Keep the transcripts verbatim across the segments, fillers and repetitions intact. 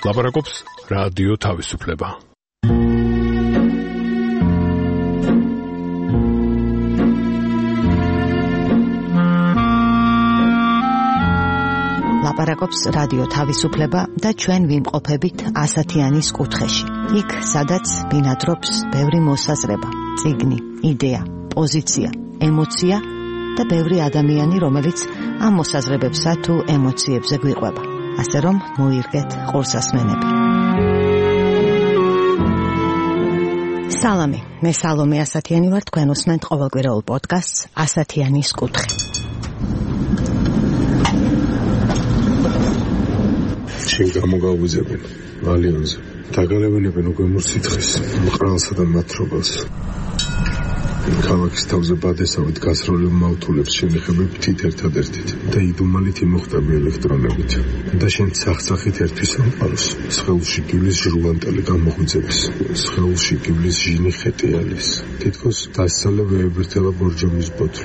ლაპარაკობს რადიო თავისუფლება. ლაპარაკობს რადიო თავისუფლება და ჩვენ ვიმყოფებით ასათიანის კუთხეში. იქ, სადაც ბინადრობს ბევრი მოსაზრება, წიგნი, იდეა, პოზიცია, ემოცია და ბევრი ადამიანი, რომელიც ამ მოსაზრებებსა თუ ემოციებზე გვიყვება. ასე რომ მოირგეთ ყურსასმენები. სალამი, მე სალომე ასათიანი ვარ, თქვენ უსმენთ ყოველკვირეულ პოდკასტს ასათიანის კუთხე. შენ გამოგავიზებენ ალიონზე. დაგალევინებენ უკვე მურცითხის, მყრალსა და მათრობას. ქალაქის თავზე ბადესავით გასროლილ მავთულებს შემიხებებით ერთადერთით და იდუმალით იმოხტები ელექტრონებით. და შენ ცახცახით ერთვის ამყაროს. სხეულში გივლის ჟრუვანტელი გამოღვიძების. სხეულში გივლის ჟინი ხეტიალის. თითქოს დასცალე ვეებერთელა ბორჯომის ბოთლი.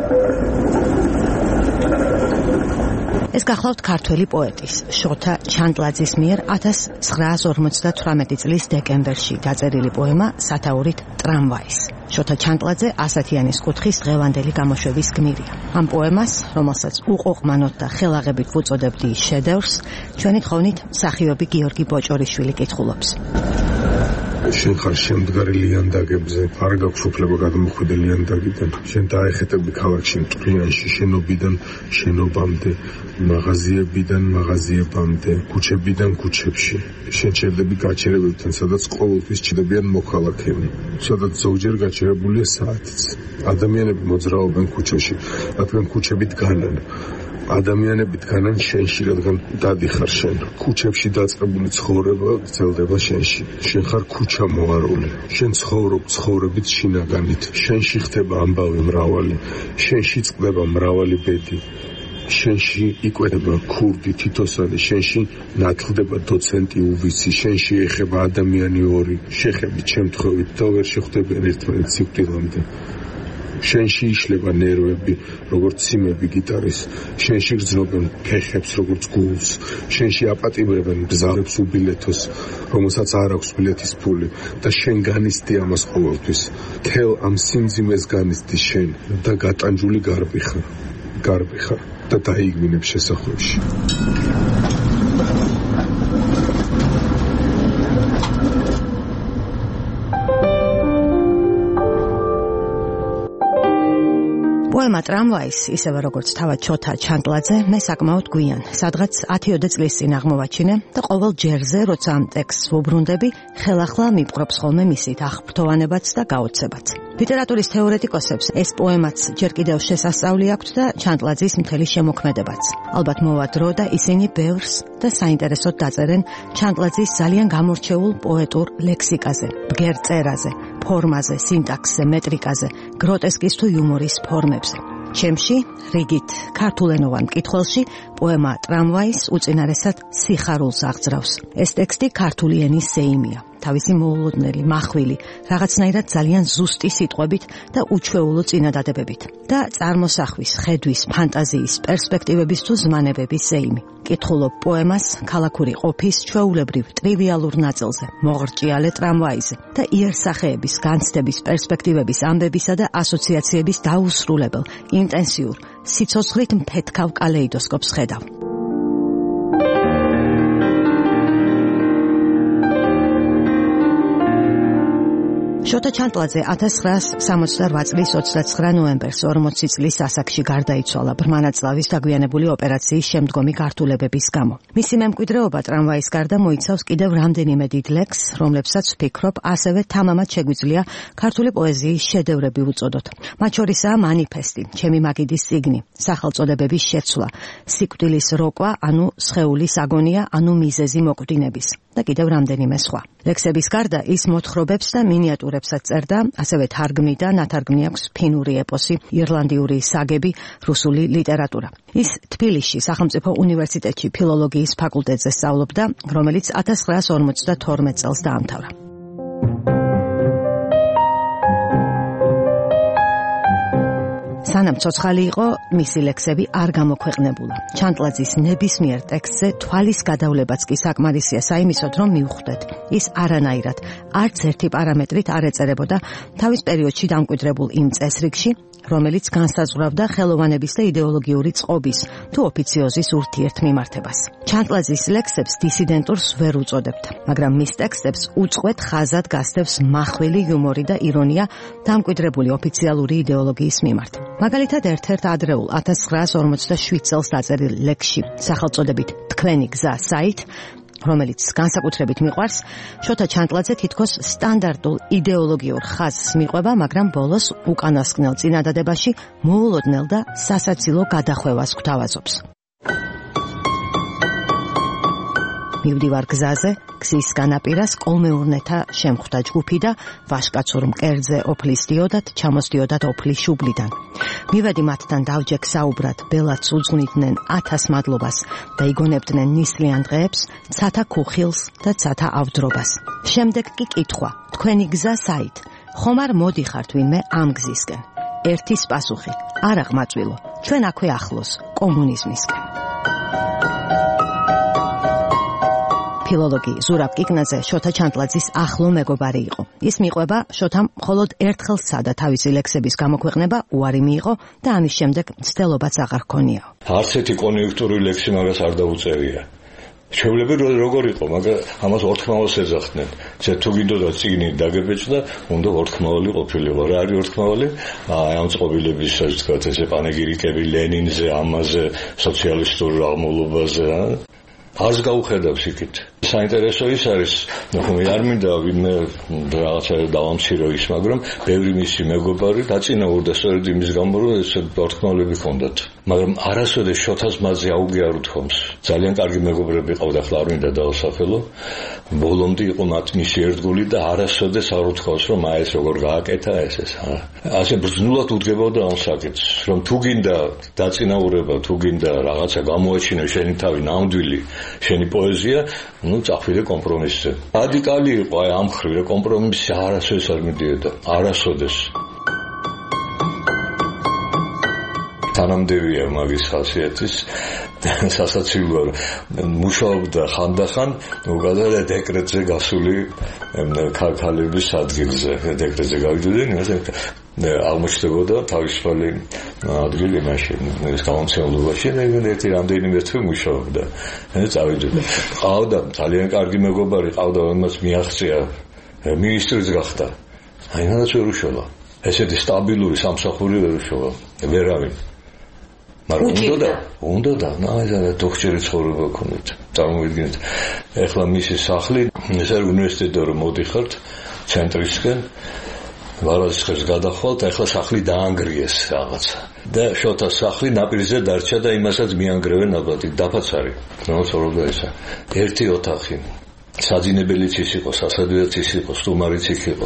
ეს გახლავთ ქართველი პოეტის შოთა ჩანტლაძის მიერ ათას ცხრაას ორმოცდათვრამეტი წლის დეკემბერში დაწერილი პოემა სათაურით ტრამვაის. შოთა ჩანტლაძე ასათიანის კუთხის დღევანდელი გამოშვების გმირია. ამ პოემას, რომელსაც უყოყმანოთ და ხელაღებით ვუწოდებდი შედევრს, ჩვენი თხოვნით მსახიობი გიორგი ბოჭორიშვილი კითხულობს. შენ ხარ შემდგარი ლიანდაგებზე, არ გაქვს უფლება გადმოხვიდე ლიანდაგიდან. შენ დაეხეტები ქალაქში მტვრიანში, შენობიდან შენობამდე, მაღაზიებიდან მაღაზიებამდე, ქუჩებიდან ქუჩებში. შენ ჩერდები გაჩერებებთან, სადაც ყოველთვის ჩდებიან მოქალაქეები, სადაც ზოგჯერ გაჩერებულია საათიც. ადამიანები მოძრაობენ ქუჩაში, რადგან ქუჩებით განან. ადამიანებით განან შენში, რადგან დადიხარ შენ. ქუჩებში დაწყებული ცხოვრება გრძელდება შენში. შენ ხარ ქუჩა მოარული. შენ ცხოვრობ ცხოვრებით შინაგანით. შენში ხდება ამბავი მრავალი. შენში წყდება მრავალი ბედი. შენში იკვეთება ქურდი თითოსანი. შენში ნათლდება დოცენტი უვიცი. შენში ეხება ადამიანი ორი. შეხებით შემთხვევით და ვერ შეხვდებიან ერთმანეთს სიკვდილამდე. შენში იშლება ნერვები, როგორც სიმები გიტარის. შენში გრძნობენ ფეხებს, როგორც გულს. შენში აპატიმრებენ გზარებს უბილეთოს, რომელსაც არ აქვს ბილეთის ფული და შენ განიცდი ამას ყოველთვის. თელ ამ სიმძიმეს განიცდი შენ და გატანჯული გარბი ხარ. გარბი ხარ და დაიგმინებ შესახვევში. პოემა ტრამვაის, ისევე როგორც თავად შოთა ჩანტლაძე, მე საკმაოდ გვიან, სადღაც ათი-ოცდაათი წლის წინ აღმოვაჩინე და ყოველ ჯერზე, როცა ამ ტექსტს ვუბრუნდები, ხელახლა მიპყრობს ხოლმე მისით აღფრთოვანებაც და გაოცებაც. ლიტერატურის თეორეტიკოსებს ეს პოემაც ჯერ კიდევ შესასწავლი აქვთ და ჩანტლაძის მთელი შემოქმედებაც. ალბათ მოვა დრო და ისინი ბევრს და საინტერესოდ დაწერენ ჩანტლაძის ძალიან გამორჩეულ პოეტურ ლექსიკაზე, ბგერ წერაზე, ფორმაზე, სინტაქსზე, მეტრიკაზე, გროტესკის თუ იუმორის ფორმებზე. ჩემში, რიგით ქართულენოვან მკითხველში, პოემა ტრამვაის უწინარესად სიხარულს აღძრავს. ეს ტექსტი ქართული ენის ზეიმია. თავისი მოულოდნელი, მახვილი, რაღაცნაირად ძალიან ზუსტი სიტყვებით და უჩვეულო წინადადებებით და წარმოსახვის, ხედვის, ფანტაზიის, პერსპექტივების თუ ზმანებების ზეიმი. კითხულობ პოემას ქალაქური ყოფის ჩვეულებრივ ტრივიალურ ნაწილზე, მოღრჭიალე ტრამვაიზე და იერსახეების, განცდების, პერსპექტივების, ამბებისა და ასოციაციების დაუსრულებელ, ინტენსიურ, სიცოცხლით მფეთქავ კალეიდოსკოპს ხედავ. შოთა ჩანტლაძე ათას ცხრაას სამოცდარვა წლის ოცდაცხრა ნოემბერს ორმოცი წლის ასაკში გარდაიცვალა ბრმანაწლავის დაგვიანებული ოპერაციის შემდგომი გართულებების გამო. მისი მემკვიდრეობა ტრამვაის გარდა მოიცავს კიდევ რამდენიმე დიდ ლექსს, რომლებსაც ვფიქრობ, ასევე თამამად შეგვიძლია ქართული პოეზიის შედევრები უწოდოთ. მათ შორისაა მანიფესტი, ჩემი მაგიდის წიგნი, სახელწოდებების შეცვლა, სიკვდილის როკვა, ანუ სხეულის აგონია, ანუ მიზეზი მოკვდინების და კიდევ რამდენიმე სხვა. ლექსების გარდა ის მოთხრობებს და მინიატურებსაც წერდა, ასევე თარგმნიდა, ნათარგმნი აქვს ფინური ეპოსი, ირლანდიური საგები, რუსული ლიტერატურა. ის თბილისში სახელმწიფო უნივერსიტეტში ფილოლოგიის ფაკულტეტზე სწავლობდა, რომელიც ათას ცხრაას ორმოცდათორმეტ წელს დაამთავრა. სანამ ცოცხალი იყო, მისი ლექსები არ გამოქვეყნებულა. ჩანტლაძის ნებისმიერ ტექსტზე თვალის გადავლებაც კი საკმარისია საიმისოდ, რომ მივხვდეთ, ის არანაირად არც ერთი პარამეტრით არ ეწერებოდა თავის პერიოდში დამკვიდრებულ იმ წესრიგში, რომელიც განსაზღვრავდა ხელოვანების და იდეოლოგიური წყობის თუ ოფიციოზის ურთიერთმიმართებას. ჩანტლაძის ლექსებს დისიდენტურს ვერ უწოდებთ, მაგრამ მის ტექსტებს უწყვეტ ხაზად გასდევს მახვილი იუმორი და ირონია დამკვიდრებული ოფიციალური იდეოლოგიის მიმართ. მაგალითად, ერთ-ერთ ადრეულ ათას ცხრაას ორმოცდაშვიდ წელს დაწერილ ლექსში, სახელწოდებით „თქვენი გზა საით“, რომელიც განსაკუთრებით მიყვარს, შოთა ჩანტლაძე თითქოს სტანდარტულ იდეოლოგიურ ხაზს მიყვება, მაგრამ ბოლოს უკანასკნელ წინადადებაში მოულოდნელ და სასაცილო გადახვევას გვთავაზობს. მივდივარ გზაზე, გზის განაპირას კოლმეურნეთა შემხვდა ჯგუფი და ვაშკაცურ მკერდზე ოფლის დიოდათ ჩამოსდიოდათ ოფლის შუბლიდან. მივედი მათთან დავჯექ საუბრად, ბელადს უძღვნიდნენ ათას მადლობას და იგონებდნენ ნისლიან დღეებს, ცათა ქუხილს და ცათა ავდრობას. შემდეგ კი კითხვა, თქვენი გზა საით? ხომ არ მოდიხართ ვინმე ამ გზისკენ? ერთის პასუხი, არა ღმაწვილო, ჩვენ აქვე ახლოს, კომუნიზმისკენ. ფილოლოგი ზურაბ კიკნაძე შოთა ჩანტლაძის ახლო მეგობარი იყო. ის მიყვება შოთამ მხოლოდ ერთხელ სცადა თავისი ლექსების გამოქვეყნება, უარი მიიღო და ამის შემდეგ მცდელობაც აღარ ჰქონია. არც ერთი კონიუნქტურული ლექსი მაგას არ დაუწერია. შეუძლებელი როგორ იყო, მაგრამ ამას ორთქმავალს ეძახდნენ. ზედ თუ გინდოდა წიგნი დაგებეჭდა, უნდა ორთქმავალი ყოფილიყო. რა არის ორთქმავალი? აი ამ წყობილების, ასე ვთქვათ, ესე პანეგირიკები ლენინზე, ამაზე, სოციალისტურ აღმავლობაზე, რა. არც გაუხედავს იქით. საინტერესო ის არის, ნუ არ მინდა ვინმე რაღაცა დავამცირო ის, მაგრამ ბევრი მისი მეგობარი დაწინაურდა სწორედ იმის გამო, რომ ეს ორთქმავლები ჰქონდათ. მაგრამ არასოდეს შოთას მაძე აუგიაროთ ხომს. ძალიან კარგი მეგობრები ყავდა, ახლა არ მინდა დავსახელო. ბოლომდე იყო მათ მისი ერთგული და არასოდეს არ უთქვას, რომ აი ეს როგორ გააკეთა ეს ეს. ასე ბრძნულად უდგებოდა ამ საკითხს, რომ თუ გინდა დაწინაურება, თუ გინდა რაღაცა გამოაჩინო შენი თავი ნამდვილი, შენი პოეზია, ну, წახვიდე კომპრომისზე. რადიკალი იყო აი ამ ხრივ, რომ კომპრომისი არასოდეს არ მიდიოდა, არასოდეს. თანამდევია მაგის ხასიათის სასაცილოა, მუშაობდა ხანდახან უგადარ დეკრეტზე გასული ქალების ადგილზე, დეკრეტზე გავიდნენ, იმასე აღმოჩნდებოდა თავისუფალი ადგილი მაშინ ეს გამომცემლობაში და ერთი რამდენიმე თვე მუშაობდა. წავიდოდა. ყავდა ძალიან კარგი მეგობარი, ყავდა, რომელმაც მიაღწია მინისტრიც გახდა. აი რაღაც ვერ უშველა. ესეთი სტაბილური სამსახური ვერ უშველა. ვერავინ. მაგრამ უნდა და უნდა და ნაიზე დოქტორი ცხოვრება ქონდათ. წარმოვიდგინეთ, ეხლა მისი სახლი, ეს არის უნივერსიტეტი, რომ მოდიხართ ცენტრისკენ, ვარაცხებს გადახვალთ, ეხლა სახლი დაანგრიეს რაღაცა. და შოთას სახლი ნაპირზე დარჩა და იმასაც მიანგრევენ ალბათ, დაფაცარი. რა ცხოვრობდა ისა. ერთი ოთახი. საძინებელიც ის იყო, სასადუეც ის იყო, სტუმარიც იქ იყო.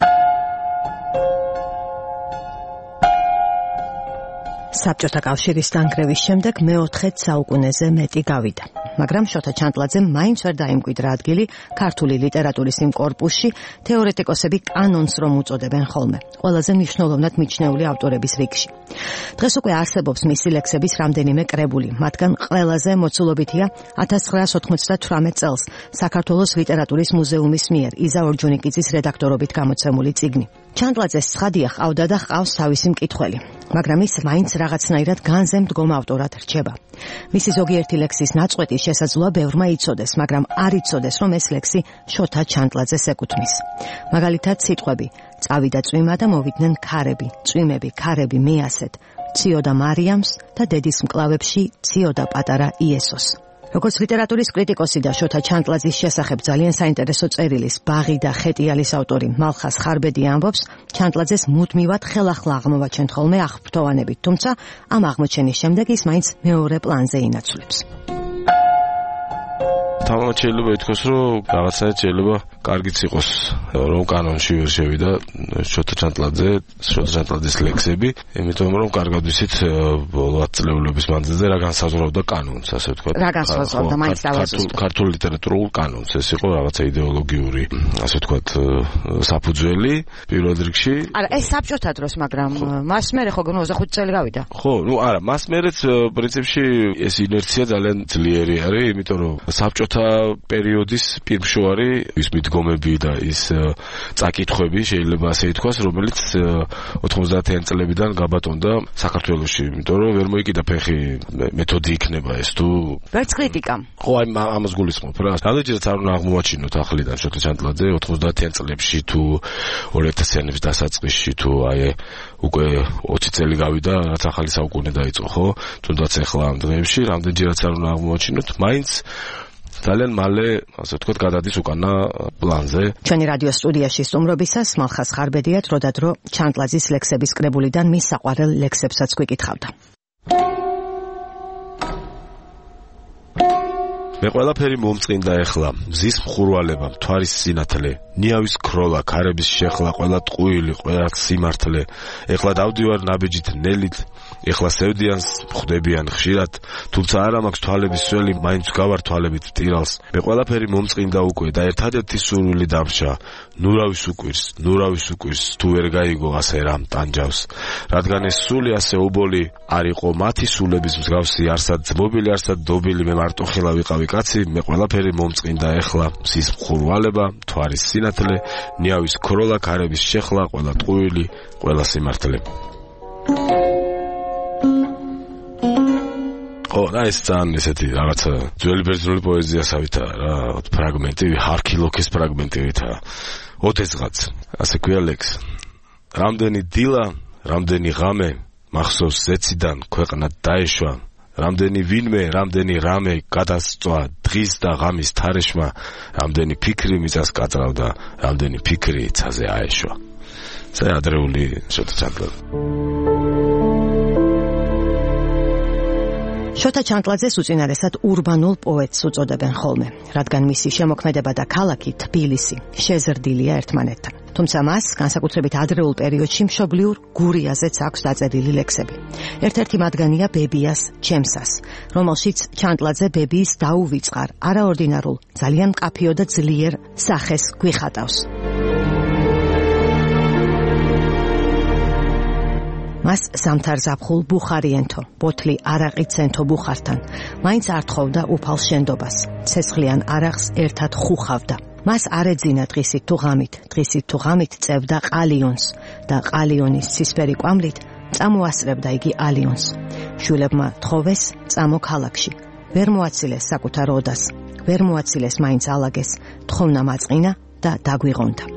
საბჭოთა კავშირის დანგრევის შემდეგ მეოთხე საუკუნეზე მეტი გავიდა. მაგრამ შოთა ჩანტლაძემ მაინც ვერ დაიმკვიდრა ადგილი ქართული ლიტერატურის იმ კორპუსში, თეორეტიკოსები კანონს რომ უწოდებენ ხოლმე, ყველაზე მნიშვნელოვნად მიჩნეული ავტორების რიგში. დღეს უკვე არსებობს მისი ლექსების რამდენიმე კრებული, მათგან ყველაზე მოცულობითია ათას ცხრაას ოთხმოცდათვრამეტ წელს საქართველოს ლიტერატურის მუზეუმის მიერ იზა ორჯონიკიძის რედაქტორობით გამოცემული წიგნი. ჩანტლაძეს ცხადია ყავდა და ყავს თავისი მკითხველი, მაგრამ ის მაინც რაღაცნაირად განზე მდგომ ავტორად რჩება. მისი ზოგიერთი ლექსის ნაწყვეტი შესაძლოა ბევრმა იცოდეს, მაგრამ არ იცოდეს, რომ ეს ლექსი შოთა ჩანტლაძეს ეკუთვნის. მაგალითად სიტყვები: წავიდა წვიმა და მოვიდნენ ქარები, წვიმები, ქარები მეასეთ, ციოდა მარიამს და დედის მკლავებში ციოდა პატარა იესოს. როგორც ლიტერატურის კრიტიკოსი და შოთა ჩანტლაძის შესახებ ძალიან საინტერესო წერილის ბაღი და ხეტიალის ავტორი მალხას ხარბედი ამბობს, ჩანტლაძეს მუდმივად ხელახლა აღმოვაჩენთ ხოლმე აღფრთოვანებით, თუმცა ამ აღმოჩენის შემდეგ ის მაინც მეორე პლანზე ინაცვლებს. თამამად შეიძლება ითქვას, რომ რაღაცა შეიძლება კარგიც იყოს რომ კანონში ვერ შევიდა შოთა ჩანტლაძე, შოთა ჩანტლაძის ლექსები, იმიტომ რომ კარგად ვიცით ბოლო ათ წლეულების მანძილზე რა განსაზღვრავდა კანონს, ასე ვთქვათ. რა განსაზღვრავდა, მაინც დავასრულოთ. ქართულ ლიტერატურულ კანონს, ეს იყო რაღაცა იდეოლოგიური, ასე ვთქვათ, საფუძველი პირველ რიგში. არა, ეს საბჭოთა დროს, მაგრამ მას მერე ხო ოცდახუთი წელი გავიდა. ხო, ну არა, მას მერეც პრინციპში ეს ინერცია ძალიან ძლიერი არის, იმიტომ რომ საბჭოთა პერიოდის პირმშოვარი ის მიდგომები და ის წაკითხვები შეიძლება ასე ითქვას, რომელიც ოთხმოცდაათიან წლებიდან გაბატონდა საქართველოში, იმიტომ რომ ვერ მოიკიდა ფეხი მეთოდი იქნება ეს თუ ვერც კრიტიკა. ხო, აი ამას გულისხმობ რა. რამდენჯერაც არ უნდა აღმოაჩინოთ ახლიდან შოთა ჩანტლაძე ოთხმოცდაათიან წლებში თუ ორი ათასიანების დასაწყისში თუ აი უკვე ოცი წელი გავიდა, რაც ახალი საუკუნე დაიწყო, ხო? თუნდაც ახლა ამ დღეებში რამდენჯერაც არ უნდა აღმოაჩინოთ, მაინც ძალიან მალე, ასე ვთქვათ, გადადის უკანა პლანზე. ჩვენი რადიო სტუდიაში სტუმრობისას მალხას ხარბედია დროდადრო ჩანტლაძის ლექსების კრებულიდან მის საყვარელ ლექსებსაც გვიკითხავდა. მე ყველაფერი მომწყინდა ეხლა, მზის მხურვალება, მთვარის სინათლე, ნიავის ქროლა, ქარების შეხლა, ყველა ტყუილი, ყველა სიმართლე. ეხლა დავდივარ ნაბეჯით ნელით, ეხლა სევდიანს ხვდებიან ხშირად, თუმცა არა მაქვს თვალების სველი, მაინც გავარ თვალებით ტირალს. მე ყველაფერი მომწყინდა უკვე და ერთადერთი სურვილი დამშა, ნურავის უკვირს, ნურავისკვირს, თუ ვერ გაიგო ასე რამ ტანჯავს. რადგან ეს სული ასე უბოლი არ იყო მათი სულების მსგავსი, არსად ძმობილი, არსად დობილი, მე მარტოხელა ვიყავი კაცი, მე ყველაფერი მომწყინდა ეხლა, მზის მხურვალება, მთვარის სინათლე, ნიავის ქროლა, ქარების შეხლა, ყველა ტყუილი, ყველა სიმართლე. ო, და ეს ძალიან ესეთი რაღაცა ძველი ბერძნული პოეზიასავითაა რა, ფრაგმენტი, ჰარქილოქის ფრაგმენტივითაა. ოდესღაც, ასე ქვია ლექს. რამდენი დილა, რამდენი ღამე, მახსოვს ზეციდან ქვეყნად დაეშვა. რამდენი ვინმე, რამდენი რამე გადასწვა დღის და ღამის თარეშმა, რამდენი ფიქრი მიწას კაწრავდა, რამდენი ფიქრი ცაზე აეშვა. ეს ადრეული შოთა ჩანტლაძე. შოთა ჩანტლაძეს უწინარესად ურბანულ პოეტს უწოდებენ ხოლმე, რადგან მისი შემოქმედება და ქალაქი თბილისი შეზრდილია ერთმანეთთან. თუმცა მას განსაკუთრებით ადრეულ პერიოდში მშობლიურ გურიაზეც აქვს დაწერილი ლექსები. ერთ-ერთი მათგანია ბებიას ჩემსას, რომელშიც ჩანტლაძე ბებიის დაუვიწყარ, არაორდინარულ, ძალიან მკაფიო და ძლიერ სახეს გვიხატავს. მას სამთარზაფხულ ბუხარიენთო, ბოთლი არაყიცენთო ბუხართან, მაინც არ თხოვდა უფალ შენდობას, ცეცხლიან არახს ერთად ხუხავდა. მას არ ეძინა დღისით თუ ღამით, დღისით თუ ღამით წევდა ყალიონს და ყალიონის ცისფერი კვამლით წამოასწრებდა იგი ალიონს. შვილებმა თხოვეს წამო ქალაქში. ვერ მოაცილეს საკუთარ ოდას, ვერ მოაცილეს მაინც ალაგეს, თხოვნა მაწყინა და დაგვიღონდა.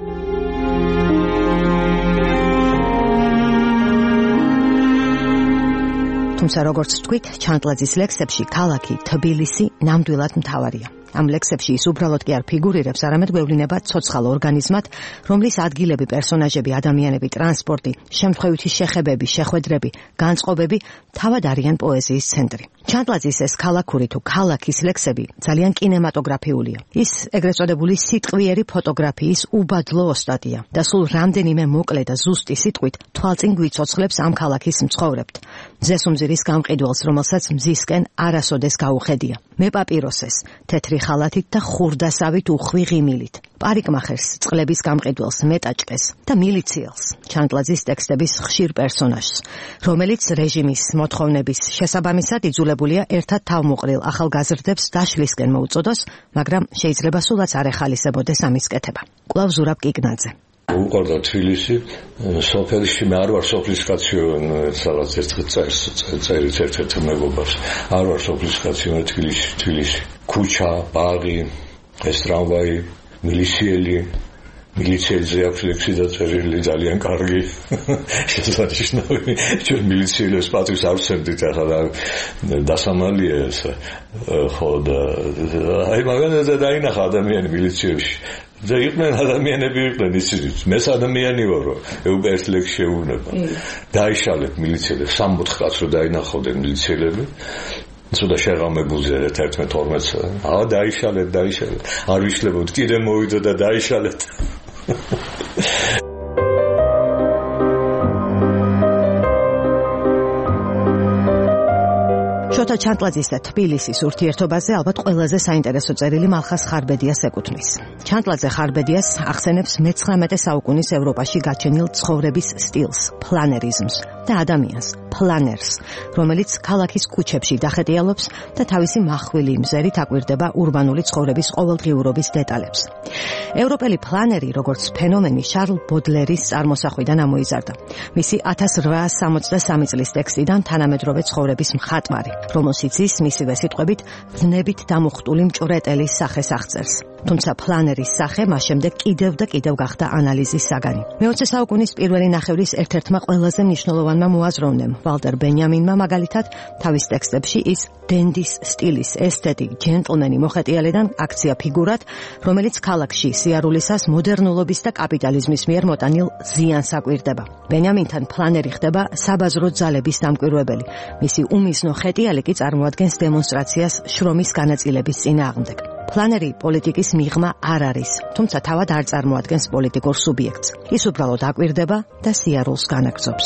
თუმცა როგორც ვთქვით, ჩანტლაძის ლექსებში ქალაქი თბილისი ნამდვილად მთავარია. ამ ლექსებში ის უბრალოდ კი არ ფიგურირებს, არამედ გვევლინება ცოცხალ ორგანიზმად, რომლის ადგილები, პერსონაჟები, ადამიანები, ტრანსპორტი, შემთხვევითი შეხებები, შეხვედრები, განწყობები თავად არიან პოეზიის ცენტრი. ჩანტლაძის ეს ქალაქური თუ ქალაქის ლექსები ძალიან კინემატოგრაფიულია. ის ეგრეთ წოდებული სიტყვიერი ფოტოგრაფიის უბადლო ოსტატია და სულ რამდენიმე მოკლე და ზუსტი სიტყვით თვალწინ გვიცოცხლებს ამ ქალაქის მცხოვრებთ. მზესუმზირის გამყიდველს, რომელსაც მზისკენ არასოდეს გაუხედია. მეპაპიროსეს, თეთრი ხალათით და ხურდასავით უხვი ღიმილით. პარიკმახერს, წყლების გამყიდველს, მეტაჭკეს და მილიციელს, ჩანტლაძის ტექსტების ხშირ პერსონაჟს, რომელიც რეჟიმის მოთხოვნების შესაბამისად იძულებულია ერთად თავმოყრილ ახალგაზრდებს დაშლისკენ მოუწოდოს, მაგრამ შეიძლება სულაც არ ეხალისებოდეს ამის კეთება. კვლავ ზურაბ კიგნაძე. უყარდა თბილისი, სოფელში მე არ ვარ სოფლის კაცი, სადაც ერთხელ წერს, წერის ერთ-ერთ მეგობარს. არ ვარ სოფლის კაცი, მე თბილისი, თბილისი. ქუჩა, ბაღი, ეს ტრამვაი, მილიციელი, მილიციელზე აქვს ლექსი დაწერილი ძალიან კარგი. შესანიშნავი, ჩვენ მილიციელებს პატრის არ ვცემდით ახლა დასამალია ეს. ხო და აი მაგალითად დაინახა ადამიანი მილიციებში. და იყვნენ ადამიანები იყვნენ ისიც მეც ადამიანი ვარო ეუბა ერთ ლექსში შეუნება დაიშალეთ მილიციელებს სამოთხ კაცს რომ დაინახავდნენ მილიციელები ცოტა შეღამებულზე თერთმეტ თორმეტზე. აა დაიშალეთ, დაიშალეთ. არ ვიშლებოდ, კიდე მოვიდო და დაიშალეთ. შოთა ჩანტლაძის და თბილისის ურთიერთობაზე ალბათ ყველაზე საინტერესო წერილი მალხას ხარბედიას ეკუთვნის. ჩანტლაძე ხარბედიას ახსენებს მეცხრამეტე საუკუნის ევროპაში გაჩენილ ცხოვრების სტილს, პლანერიზმს და ადამიანს, პლანერს, რომელიც ქალაქის ქუჩებში დახეტიალობს და თავისი მახვილი მზერით აკვირდება ურბანული ცხოვრების ყოველდღიურობის დეტალებს. ევროპელი პლანერი, როგორც ფენომენი, შარლ ბოდლერის წარმოსახვიდან ამოიზარდა. მისი ათას რვაასი სამოცდა სამი წლის ტექსტიდან თანამედროვე ცხოვრების მხატვარი, რომელშიც ის მისივე სიტყვებით ვნებით დამუხტული მჭვრეტელის სახეს აღწერს. თუმცა პლანერის სახე მას შემდეგ კიდევ და კიდევ გახდა ანალიზის საგანი. მეოცე საუკუნის პირველი ნახევრის ერთ-ერთმა ყველაზე მნიშვნელოვანმა მოაზროვნემ, ვალტერ ბენიამინმა მაგალითად, თავის ტექსტებში ის დენდის სტილის ესთეტი ჯენტლმენი მოხეტიალედან აქცია ფიგურად, რომელიც ქალაქში სიარულისას მოდერნულობის და კაპიტალიზმის მიერ მოტანილ ზიანს აკვირდება. ბენიამინთან პლანერი ხდება საბაზრო ძალების დამკვირვებელი. მისი უმისნო ხეტიალი კი წარმოადგენს დემონსტრაციას შრომის განაწილების წინააღმდეგ. პლანერი პოლიტიკის მიღმა არ არის, თუმცა თავად არ წარმოადგენს პოლიტიკურ სუბიექტს. ის უბრალოდ აკვირდება და სიარულს განაგრძობს.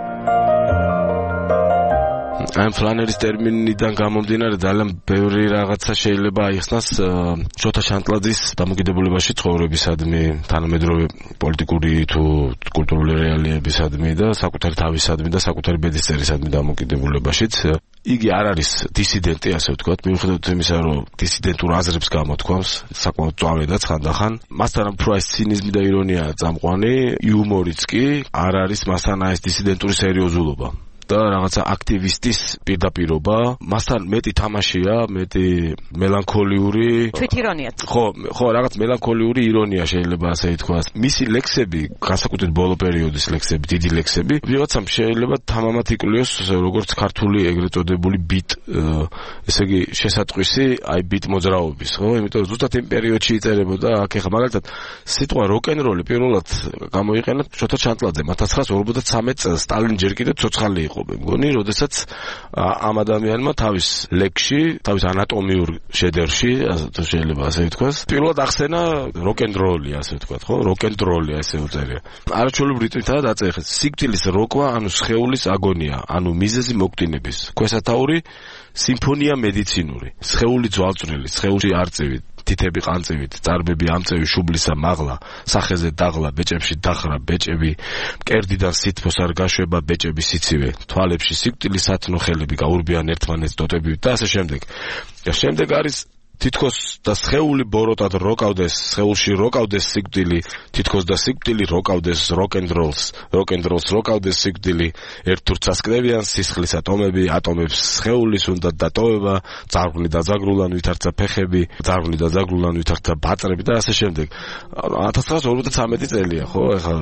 ამ პლანერის ტერმინიდან გამომდინარე ძალიან ბევრი რაღაცა შეიძლება აიხსნას შოთა ჩანტლაძის დამოკიდებულებაში ცხოვრებისადმი, თანამედროვე პოლიტიკური თუ კულტურული რეალიებისადმი და საკუთარი თავისადმი და საკუთარი ბედისწერისადმი დამოკიდებულებაშიც. იგი არ არის დისიდენტი, ასე ვთქვათ, მიუხედავად იმისა, რომ დისიდენტურ აზრებს გამოთქვამს, საკმაოდ მწვავე და ცხანდახან. მასთან უფრო ეს ცინიზმი და ირონია წამყვანი, იუმორიც კი არ არის მასთან ეს დისიდენტური სერიოზულობა. და რაღაცა აქტივისტის პირდაპირობა, მასთან მეტი თამაშია, მეტი მელანქოლიური თვითირონიაც. ხო, ხო, რაღაც მელანქოლიური ირონია შეიძლება ასე ითქვას. მისი ლექსები, განსაკუთრებით ბოლო პერიოდის ლექსები, დიდი ლექსები, ვიღაცამ შეიძლება თამამად იკვლიოს როგორც ქართული ეგრეთ წოდებული ბიტ, ესე იგი შესატყვისი, აი ბიტ მოძრაობის, ხო? იმიტომ რომ ზუსტად იმ პერიოდში იწერებოდა, აქ ეხლა მაგალითად სიტყვა როკ-ენ-როლი პირველად გამოიყენა შოთა ჩანტლაძემ ათას ცხრაასი ორმოცდათრამეტ წელს, სტალინი ჯერ კიდევ ცოცხალი იყო. მგონი, როდესაც ამ ადამიანმა თავის ლექსში, თავის ანატომიურ შედევრში, შეიძლება ასე ვთქვას, პირველად ახსენა როკ-ენ-როლი, ასე ვთქვათ, ხო? როკ-ენ-როლი ასე უწერია. არაჩვეულებრივ რიტმითაა დაწერილი. სიკვდილის როკვა, ანუ სხეულის აგონია, ანუ მიზეზი მოკვდინების. ქვესათაური სიმფონია მედიცინური. სხეული ძვალწვრილი, სხეულში არწივი, თითები ყანწივით, წარბები ამწევი, შუბლისა მაღლა, სახეზე დაღლა, ბეჭებში დახრა, ბეჭები, მკერდიდან სითბოს არ გაშვება, ბეჭები სიცივე, თვალებში სიკვდილი სათნო ხელები გაურბიან ერთმანეთს დოტები და ასე შემდეგ. და შემდეგ არის თითქოს და სხეული ბოროტად როკავდეს, სხეულში როკავდეს სიკვდილი, თითქოს და სიკვდილი როკავდეს როკ-ენ-როლს, როკ-ენ-როლს როკავდეს სიკვდილი, ერთ-ერთ ასკდებიან სისხლის ატომები, ატომებს სხეულის უნდა დატოვება, ძარღვნი დაძაგრულან ვითარცა ფეხები, ძარღვნი დაძაგრულან ვითარცა ბაწრები და ასე შემდეგ. ათას ცხრაასი ორმოცდათრამეტი წელია, ხო, ეხლა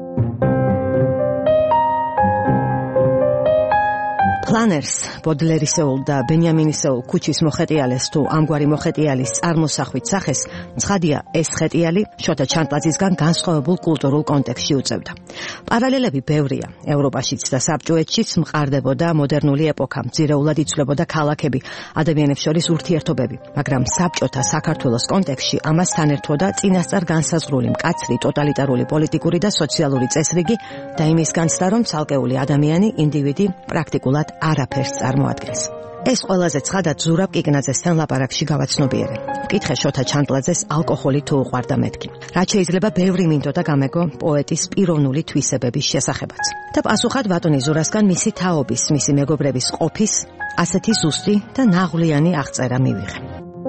პლანერს, ბოდლერისეულ და ბენიამინისეულ ქუჩის მოხეტიალეს თუ ამგვარი მოხეტიალის წარმოსახვით სახეს, ცხადია ეს ხეტიალი შოთა ჩანტლაძისგან განსხვავებულ კულტურულ კონტექსტში უწევდა. პარალელები ბევრია. ევროპაშიც და საბჭოეთშიც მყარდებოდა მოდერნული ეპოქა, ძირეულად იცვლებოდა ქალაქები, ადამიანებს შორის ურთიერთობები, მაგრამ საბჭოთა საქართველოს კონტექსტში ამასთან ერთვოდა წინასწარ განსაზღვრული მკაცრი ტოტალიტარული პოლიტიკური და სოციალური წესრიგი და იმის განცდა, რომ ცალკეული ადამიანი, ინდივიდი პრაქტიკულად არაფერს წარმოადგენს. ეს ყველაზე ცხადად ზურაბ კიკნაძესთან ლაპარაკში გავაცნობიერე. ვკითხე შოთა ჩანტლაძეს ალკოჰოლი თუ უყვარდა მეთქი. რაც შეიძლება ბევრი მინდოდა გამეგო პოეტის პიროვნული თვისებების შესახებაც. და პასუხად ბატონი ზურასგან მისი თაობის, მისი მეგობრების ყოფის, ასეთი ზუსტი და ნაღვლიანი აღწერა მივიღე.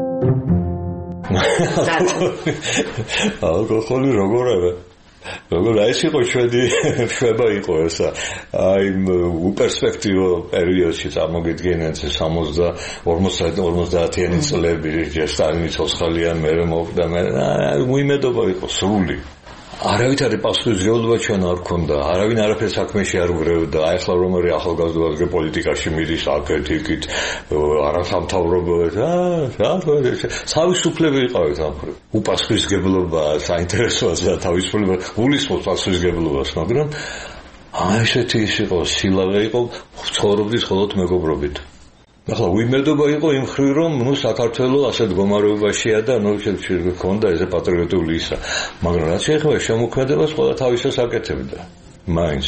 ალკოჰოლი როგორია? როგორ ეს იყო შვედი შვება იყო ესა აი უპერსპექტივო პერიოდში წარმოგიდგენთ სამოცდა ორმოცდაათიანი წლები სტალინი ცოცხალია მე მოვდა მე უიმედობა იყო სრული არავითარი პასუხისმგებლობა ჩვენ არ ქონდა არავინ არაფერს საქმეში არ უგრევდა აი ახლა რომელი ახალგაზრდა პოლიტიკაში მიდის აქეთ იქით არასამთავრობოეთ აა თავისუფლები იყავით ამ უპასუხისმგებლობა საინტერესოა და თავისუფლება გულისხმობს პასუხისმგებლობას მაგრამ აი ესეთი ის იყო სილავე იყო ცხოვრობდის მხოლოდ მეგობრობით ახლა უიმედობა იყო იმ ხრივ, რომ ნუ საქართველოს ასე მდგომარეობაშია და ნუ შეგვქონდა ესე პატრიოტული ისა, მაგრამ რაც შეეხება შემოქმედებას, ყველა თავისას აკეთებდა. მაინც.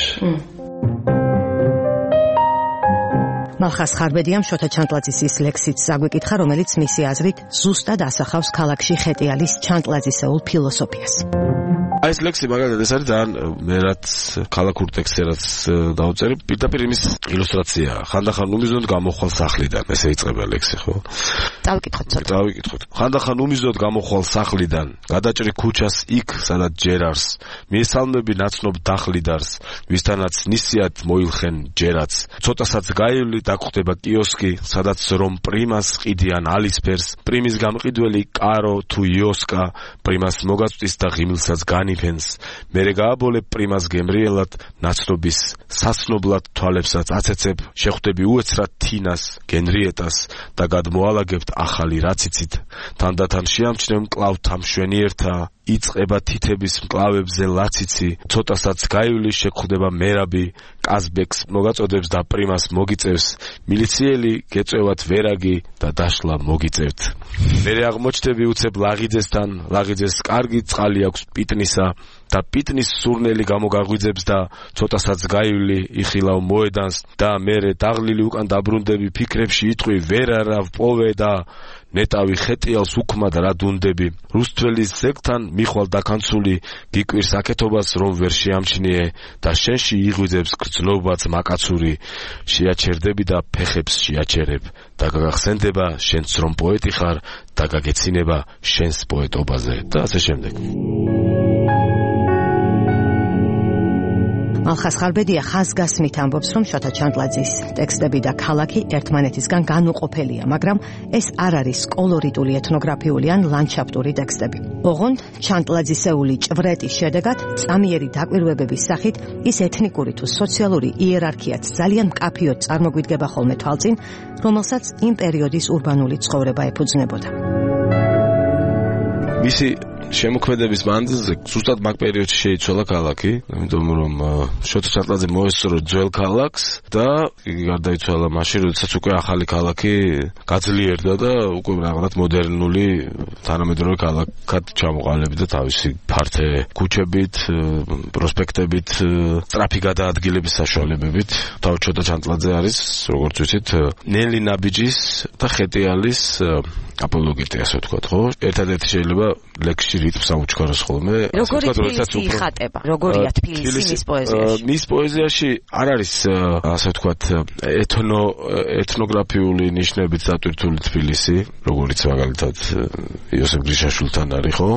მალხას ხარბედიამ შოთა ჩანტლაძის ის ლექსიც აგვიკითხა, რომელიც მისი აზრით ზუსტად ასახავს ქალაქში ხეტიალის ჩანტლაძისეულ ფილოსოფიას. აი ეს ლექსი მაგალითად ეს არის ძალიან მე რაც ქალაქურ ტექსტზე რაც დავწერე პირდაპირ იმის ილუსტრაცია. ხანდახან უმიზნოდ გამოხვალ სახლიდან ესე იწყება ლექსი, ხო? დავიკითხოთ ცოტა. დავიკითხოთ. ხანდახან უმიზნოდ გამოხვალ სახლიდან, გადაჭრი ქუჩას იქ, სადაც ჯერარს, მიესალმები ნაცნობ დახლიდარს, ვისთანაც ნისიათ მოილხენ ჯერაც. ცოტასაც გაივლი დაგხვდება კიოსკი, სადაც რომ პრიმას ყიდიან ალისფერს, პრიმის გამყიდველი კარო თუ იოსკა, პრიმას მოგაწვის და ღიმილსაც განიფენს. მერე გააბოლებ პრიმას გემრიელად, ნაცნობის სასნობლად თვალებსაც აცეცებ, შეხვდები უეცრად თინას, გენრიეტას და გადმოალაგებთ ახალი რაციცით. თანდათან შეამჩნევ მკლავ თამშვენიერთა, იწყება თითების მკლავებზე ლაციცი, ცოტასაც გაივლი შეგხვდება მერაბი, კაზბეკს მოგაწოდებს და პრიმას მოგიწევს, მილიციელი გეწევათ ვერაგი და დაშლა მოგიწევთ. მერე აღმოჩნდები უცებ ლაღიძესთან, ლაღიძეს კარგი წყალი აქვს პიტნისა და პიტნის სურნელი გამოგაღვიძებს და ცოტასაც გაივლი იხილავ მოედანს და მერე დაღლილი უკან დაბრუნდები ფიქრებში იტყვი ვერარავ პოვე და ნეტავი ხეტიალს უქმად რა დუნდები. რუსთველის ზეგთან მიხვალ დაკანცული გიკვირს აკეთობას რომ ვერ შეამჩნიე და შენში იღვიძებს გრძნობაც მაკაცური. შეაჩერდები და ფეხებს შეაჩერებ და გაგახსენდება შენც რომ პოეტი ხარ და გაგეცინება შენს პოეტობაზე და ასე შემდეგ. მალხას ხარბედია ხაზგასმით ამბობს, რომ შოთა ჩანტლაძის ტექსტები და ქალაქი ერთმანეთისგან განუყოფელია, მაგრამ ეს არ არის კოლორიტული ეთნოგრაფიული ან ლანდშაფტური ტექსტები. ოღონდ ჩანტლაძისეული ჭვრეტის შედეგად წამიერი დაკვირვებების სახით ის ეთნიკური თუ სოციალური იერარქიაც ძალიან მკაფიოდ წარმოგვიდგება ხოლმე თვალწინ, რომელსაც იმ პერიოდის ურბანული ცხოვრება ეფუძნებოდა. მისი შემოქმედების მანძილზე ზუსტად მაგ პერიოდში შეიცვალა ქალაქი, იმიტომ რომ შოთა ჩანტლაძე მოესწრო ძველ ქალაქს და იგი გარდაიცვალა მაშინ, როდესაც უკვე ახალი ქალაქი გაძლიერდა და უკვე რაღაცა მოდერნული თანამედროვე ქალაქად ჩამოყალიბდა თავისი ფართე ქუჩებით, პროსპექტებით, ტრაფი გადაადგილების საშუალებებით. თავად შოთა ჩანტლაძე არის, როგორც ვიცით, ნელი ნაბიჯის და ხეტიალის აპოლოგეტი, ასე ვთქვათ, ხო? ერთადერთი შეიძლება ლექსში რიტმს აუჩქაროს ხოლმე. როგორი თბილისი იხატება? როგორია თბილისი მის პოეზიაში? მის პოეზიაში არ არის, ასე ვთქვათ, ეთნო ეთნოგრაფიული ნიშნებით დატვირთული თბილისი, როგორც მაგალითად იოსებ გრიშაშვილთან არის, ხო?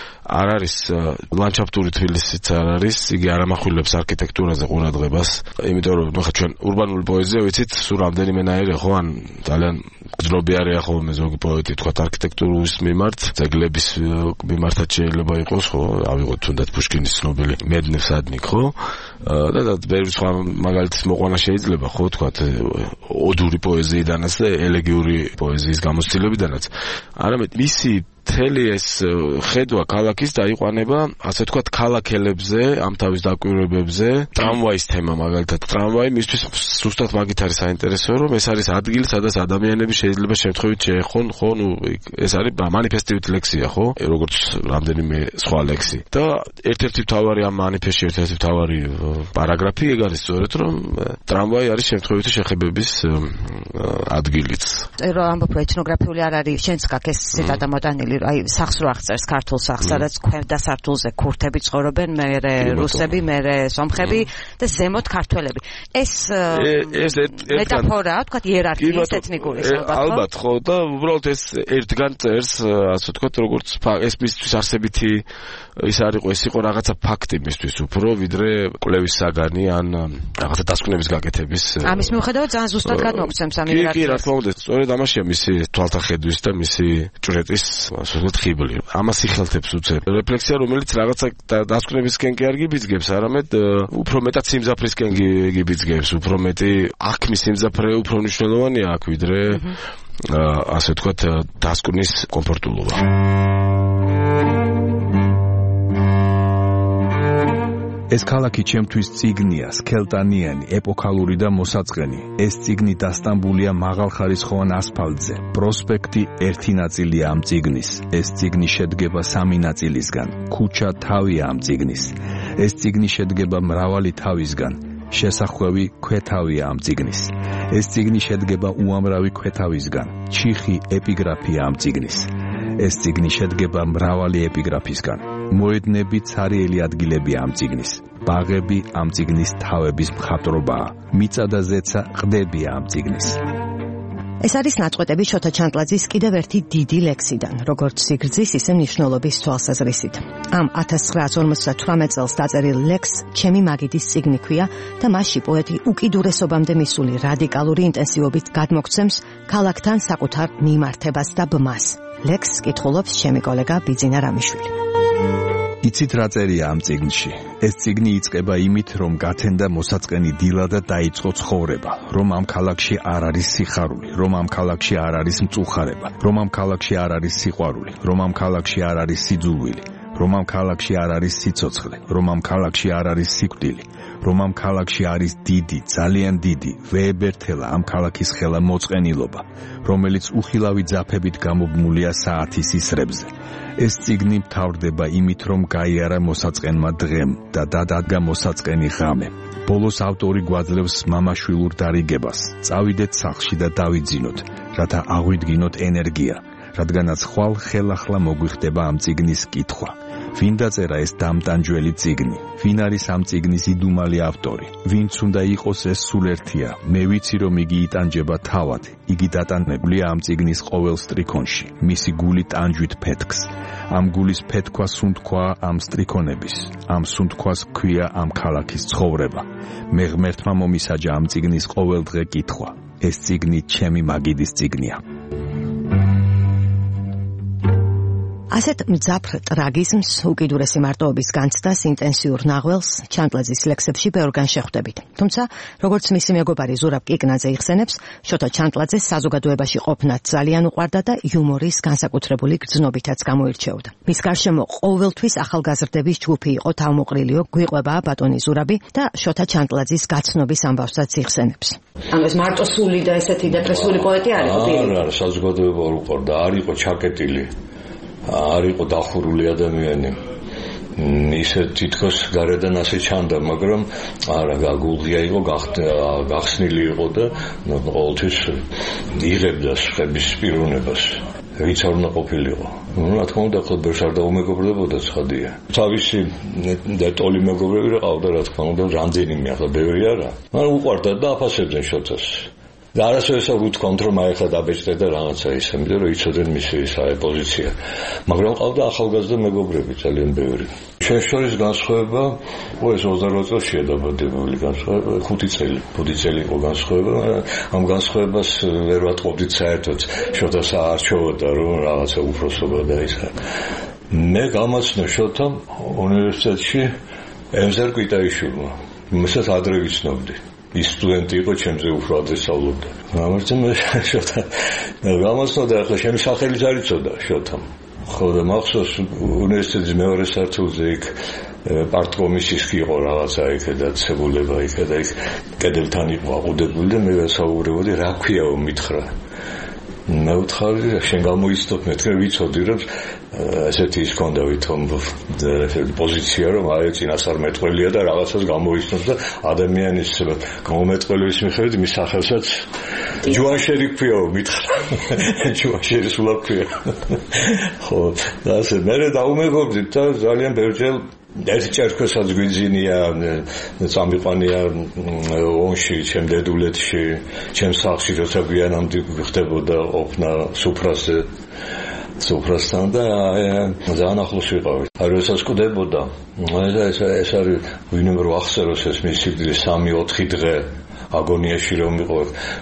არ არის ლანდშაფტური თბილისიც არ არის, იგი არ ამახვილებს არქიტექტურაზე ყურადღებას, იმიტომ რომ ნახე ჩვენ ურბანული პოეზია ვიცით, სულ რამდენიმენაირია, ხო, ან ძალიან გრძნობიარეა ხოლმე ზოგი პოეტი თქვა არქიტექტურის მიმართ, ძეგლების მიმართაც შეიძლება იყოს, ხო, ავიღოთ თუნდაც პუშკინის ცნობილი მედნევსადნიკ, ხო? და და ბევრი სხვა მაგალითის მოყვანა შეიძლება, ხო, თქვა ოდური პოეზიიდანაც და ელეგიური პოეზიის გამოცდილებიდანაც. არამედ მისი მთელი ეს ხედვა ქალაქის დაიყვანება, ასე ვთქვათ, ქალაქელებზე, ამ თავის დაკვირვებებზე, ტრამვაის თემა მაგალითად, ტრამვაი მისთვის ზუსტად მაგით არის საინტერესო, რომ ეს არის ადგილი, სადაც ადამიანები შეიძლება შემთხვევით შეეხონ, ხო, ნუ ეს არის მანიფესტივით ლექსია, ხო, როგორც რამდენიმე სხვა ლექსი. და ერთ-ერთი მთავარი ამ მანიფესტში ერთ-ერთი მთავარი პარაგრაფი ეგ არის სწორედ, რომ ტრამვაი არის შემთხვევითი შეხებების ადგილიც. წერო ამბობ რომ ეთნოგრაფიული არ არის, შენც გაკ ეს ზედა დამოტანილი აი სახს რო აღწერს ქართულ სახს, სადაც ქვედა სართულზე ქურთები ცხოვრობენ, მერე რუსები, მერე სომხები და ზემოთ ქართველები. ეს ეს მეტაფორაა, თქვა იერარქიის ეთნიკური ალბათ. ალბათ ხო და უბრალოდ ეს ერთგან წერს, ასე ვთქვათ, როგორც ეს მისთვის არსებითი ის არ იყო, ეს იყო რაღაცა ფაქტი მისთვის უფრო, ვიდრე კვლევის საგანი ან რაღაცა დასკვნების გაკეთების. ამის მიუხედავად ძალიან ზუსტად გადმოგცემს ამ იერარქიას. კი, კი, რა თქმა უნდა, სწორედ ამაშია მისი თვალთახედვის და მისი ჭვრეტის ასეთ ხიბლი. ამას იხელთებს უცებ. რეფლექსია, რომელიც რაღაცა დასკვნებისკენ კი არ გიბიძგებს, არამედ უფრო მეტად სიმძაფრისკენ გიბიძგებს, უფრო მეტი აქმის სიმძაფრე უფრო მნიშვნელოვანია აქ, ვიდრე ასე ვთქვათ, დასკვნის კომფორტულობა. ეს ქალაქი ჩემთვის წიგნია, სქელტანიანი, ეპოქალური და მოსაწყენი. ეს წიგნი დასტამბულია მაღალხარისხოვან ასფალტზე. პროსპექტი ერთი ნაწილია ამ წიგნის. ეს წიგნი შედგება სამი ნაწილისგან. ქუჩა თავია ამ წიგნის. ეს წიგნი შედგება მრავალი თავისგან. შესახვევი ქვეთავია ამ წიგნის. ეს წიგნი შედგება უამრავი ქვეთავისგან. ჩიხი ეპიგრაფია ამ წიგნის. ეს წიგნი შედგება მრავალი ეპიგრაფისგან. მოედნები ცარიელი ადგილებია ამ წიგნის. ბაღები ამ წიგნის თავების მხატვრობაა. მიწა და ზეცა ყდებია ამ წიგნის. ეს არის ნაწყვეტები შოთა ჩანტლაძის კიდევ ერთი დიდი ლექსიდან, როგორც სიგრძის, ისე მნიშვნელობის თვალსაზრისით. ამ ათას ცხრაას ორმოცდათვრამეტ წელს დაწერილ ლექსს ჩემი მაგიდის წიგნი ქვია და მასში პოეტი უკიდურესობამდე მისული რადიკალური ინტენსივობით გადმოგცემს ქალაქთან საკუთარ მიმართებას და ბმას. ლექსს კითხულობს ჩემი კოლეგა ბიძინა რამიშვილი. იცით რა წერია ამ წიგნში? ეს წიგნი იწყება იმით, რომ გათენდა მოსაწყენი დილა და დაიწყო ცხოვრება, რომ ამ ქალაქში არ არის სიხარული, რომ ამ ქალაქში არ არის მწუხარება, რომ ამ ქალაქში არ არის სიყვარული, რომ ამ ქალაქში არ არის სიძულვილი, რომ ამ ქალაქში არ არის სიცოცხლე, რომ ამ ქალაქში არ არის სიკვდილი, რომ ამ ქალაქში არის დიდი, ძალიან დიდი, ვეებერთელა ამ ქალაქის ხელა მოწყენილობა, რომელიც უხილავი ძაფებით გამობმულია საათის ისრებზე. ეს წიგნი მთავრდება იმით, რომ გაიარა მოსაწყენმა დღემ და დადადგა მოსაწყენი ღამე. ბოლოს ავტორი გვაძლევს მამაშვილურ დარიგებას. წავიდეთ სახლში და დავიძინოთ, რათა აღვიდგინოთ ენერგია, რადგანაც ხვალ ხელახლა მოგვიხდება ამ წიგნის კითხვა. ვინ დაწერა ეს დამტანჯველი წიგნი? ვინ არის ამ წიგნის იდუმალი ავტორი? ვინც უნდა იყოს ეს სულერთია? მე ვიცი, რომ იგი იტანჯება თავად. იგი დატანებულია ამ წიგნის ყოველ სტრიქონში. მისი გული ტანჯვით ფეთქს. ამ გულის ფეთქვა სუნთქვა ამ სტრიქონების. ამ სუნთქვას ქვია ამ ქალაქის ცხოვრება. მე ღმერთმა მომისაჯა ამ წიგნის ყოველ დღე კითხვა. ეს წიგნი ჩემი მაგიდის წიგნია. ასეთ მძაფრ ტრაგიზმს, უკიდურესი მარტოობის განცდას, ინტენსიურ ნაღველს ჩანტლაძის ლექსებში ბევრგან შეხვდებით. თუმცა, როგორც მისი მეგობარი ზურაბ კიკნაძე იხსენებს, შოთა ჩანტლაძეს საზოგადოებაში ყოფნა ძალიან უყვარდა და იუმორის განსაკუთრებული გრძნობითაც გამოირჩეოდა. მის გარშემო ყოველთვის ახალგაზრდების ჯგუფი იყო თავმოყრილიო, გვიყვება ბატონი ზურაბი და შოთა ჩანტლაძის გაცნობის ამბავსაც იხსენებს. ანუ ეს მარტოსული და ესეთი დეპრესული პოეტი არ იყო პირი. არა, საზოგადოება არ უყვარდა, არ იყო ჩაკეტილი. არ იყო დახურული ადამიანი. ისე თითქოს გარედან ასე ჩანდა, მაგრამ არა, გაგულღია იყო, გახსნილი იყო და ყოველთვის იღებდა სხვების პიროვნებას. ვიც არ უნდა ყოფილიყო. ну, რა თქმა უნდა, ხო ბევრს არ დაუმეგობრდებოდა, ცხადია. თავისი და ტოლი მეგობრები რა ყავდა, რა თქმა უნდა, რამდენიმე, ახლა ბევრი არა. მაგრამ უყვარდა და აფასებდნენ შოთას. და არასოდეს არ უთქვამთ, რომ აი ახლა დაბეჭდა და რაღაცა ისე, იმიტომ რომ იცოდნენ მისი ისაა პოზიცია. მაგრამ ყავდა ახალგაზრდა მეგობრები ძალიან ბევრი. ჩვენ შორის განსხვავება, ო ეს ოცდაოთხ წელშია დაბადებული განსხვავება, ხუთი წელი, ხუთი წელი იყო განსხვავება, მაგრამ ამ განსხვავებას ვერ ვატყობდით საერთოდ. შოთას არჩევოდა, რომ რაღაცა უფროსობა და ისა. მე გამაცნო შოთამ უნივერსიტეტში ემზარ კვიტაიშვილმა. მასაც ადრე ვიცნობდი. ის სტუდენტი იყო, ჩემზე უფრო ადრე სწავლობდა. გამარჯვება მე შოთა. გამოსვლა და ახლა ჩემი სახელიც არ იცოდა შოთამ. ხო და მახსოვს უნივერსიტეტის მეორე სართულზე იქ პარტკომისის იყო რაღაცა იქ და ცებულება იქ და იქ კედელთან იყო აყუდებული და მე ვესაუბრებოდი რა ქვიაო მითხრა. მე ვთხარი შენ გამოიცნობ მე თქვენ ვიცოდი რომ ესეთი ის კონდა ვითომ პოზიცია რომ აი წინასწარმეტყველია და რაღაცას გამოიცნობს და ადამიანის გამომეტყველების მიხედვით მის სახელსაც ჯუანშერი ქვიაო მითხრა. ჯუანშერი სულ ქვია. ხო და ასე მე დაუმეგობრდით და ძალიან ბევრჯერ ერთი ჭერქვესაც გვიძინია წამიყვანია ონში ჩემ დედულეთში ჩემ სახლში როცა გვიანამდე ხდებოდა ყოფნა სუფრაზე სუფრასთან და ძალიან ახლოს ვიყავით. აი როდესაც კვდებოდა და ეს ეს არის ვინმე რო ახსენოს ეს მისი სამი ოთხი დღე აგონიაში რომ იყო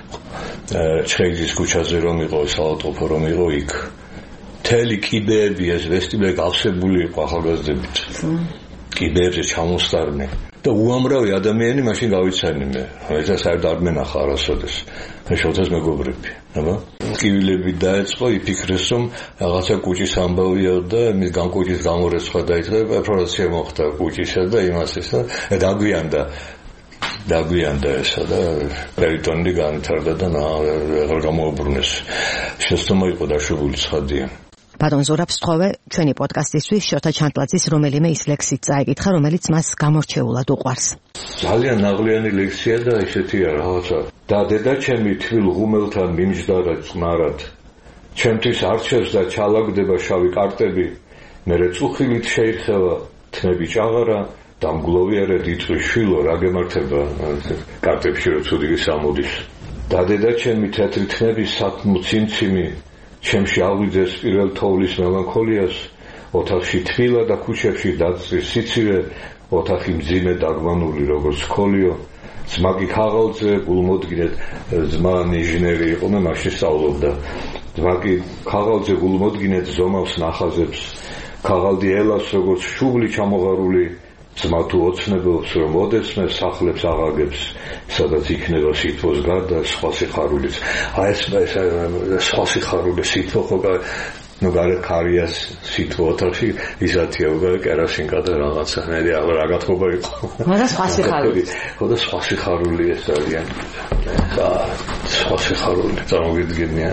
ჩხეიძის ქუჩაზე რომ იყო საავტოფო რომ იყო იქ მთელი კიბეები ეს ვესტიბლე გავსებული იყო ახალგაზრდებით. კიბეებზე ჩამოსტარნე და უამრავი ადამიანი მაშინ გავიცანი მე. ეს საერთოდ არ მენახა არასოდეს. მე შოთას მეგობრები, აბა. ტკივილები დაეწყო, იფიქრეს, რომ რაღაცა კუჭის ამბავია და მის განკუჭის გამორეცხვა დაიწყო, პროფესია მოხდა კუჭისა და იმასის და დაგვიანდა დაგვიანდა ესა და პერიტონი განვითარდა და აღარ გამოუბრუნეს. შეცდომა იყო დაშვებული ცხადია. ბატონ ზურაბს თხოვე ჩვენი პოდკასტისთვის შოთა ჩანტლაძის რომელიმე ის ლექსით წაიკითხა, რომელიც მას გამორჩეულად უყვარს. ძალიან ნაღლიანი ლექსია და ესეთია რაღაცა. და დედა ჩემი თვილ ღუმელთან მიმჯდარა წყნარად. ჩემთვის არჩევს და ჩალაგდება შავი კარტები, მერე წუხილით შეიხევა თმები ჭაღარა. დამგლოვიარე დიდხვის შვილო რა გემართება კარტებში რო ცუდი სამოდის. დადედა ჩემი თეთრი თმების სათმო ციმციმი ჩემში ავიძეს პირველ თოვლის მელანქოლიას, ოთახში თბილა და ქუჩებში დაწვის სიცივე, ოთახი მძიმე დაგმანული როგორც ქოლიო. ძმაკი ქაღალდზე გულმოდგინეთ, ძმა ნიჟნერი იყო, მე მაშინ სწავლობდა. ძმაკი ქაღალდზე გულმოდგინეთ ზომავს ნახაზებს, ქაღალდი ელას როგორც შუბლი ჩამოღარული. ძმა თუ ოცნებობს, რომ ოდესმე სახლებს აღაგებს, სადაც იქნება სითბოს გარდა სხვა სიხარულიც. აი ეს სხვა სიხარული სითბო ხო ნუ გარეთ ქარიას სითბო ოთახში ისათია უგარე კერასინკა და რაღაცა. მე რა გათხოვა იყო. მაგრამ სხვა სიხარული. ხო და სხვა სიხარული ეს ძალიან. და სხვა სიხარული წარმოგიდგენია.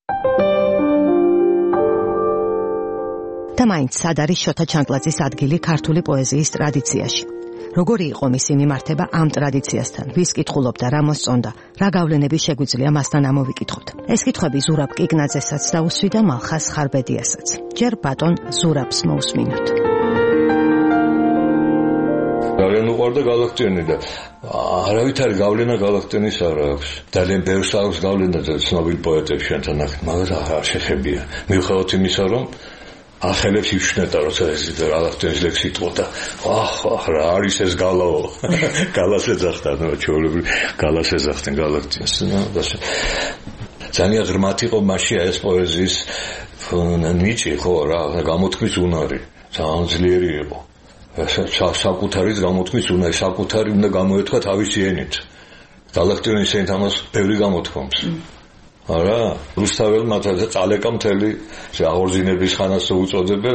და მაინც სად არის შოთა ჩანტლაძის ადგილი ქართული პოეზიის ტრადიციაში? როგორი იყო მისი მიმართება ამ ტრადიციასთან? ვის კითხულობდა, რა მოსწონდა, რა გავლენები შეგვიძლია მასთან ამოვიკითხოთ? ეს კითხვები ზურაბ კიკნაძესაც დაუსვიდა მალხაზ ხარბედიასაც. ჯერ ბატონ ზურაბს მოусმინოთ. ძალიან უყვარდა გალაქტიონი და არავითარი გავლენა გალაქტიონის არ აქვს. ძალიან ბევრს აქვს გავლენა და ცნობილ პოეტებს შენთან ნახეთ, მაგრამ არ შეხებია. მიუხედავად იმისა, რომ ახელებს იშნეტა, როცა ეს გალაქტიონის ლექსი იტყოდა. ახ, ახ, რა არის ეს გალაო? გალას ეძახდა, ნუ ჩვეულებრივ გალას ეძახდნენ გალაქტიონს. ძალიან ღრმად იყო მაშია ეს პოეზიის ნიჭი, ხო რა, გამოთქმის უნარი. ძალიან ძლიერი იყო. საკუთარის გამოთქმის უნარი, საკუთარი უნდა გამოეთქვა თავისი ენით. გალაქტიონის ენით ამას ბევრი გამოთქვამს. არა, რუსთაველმა წალეკა მთელი აღორძინების ხანას უწოდებენ,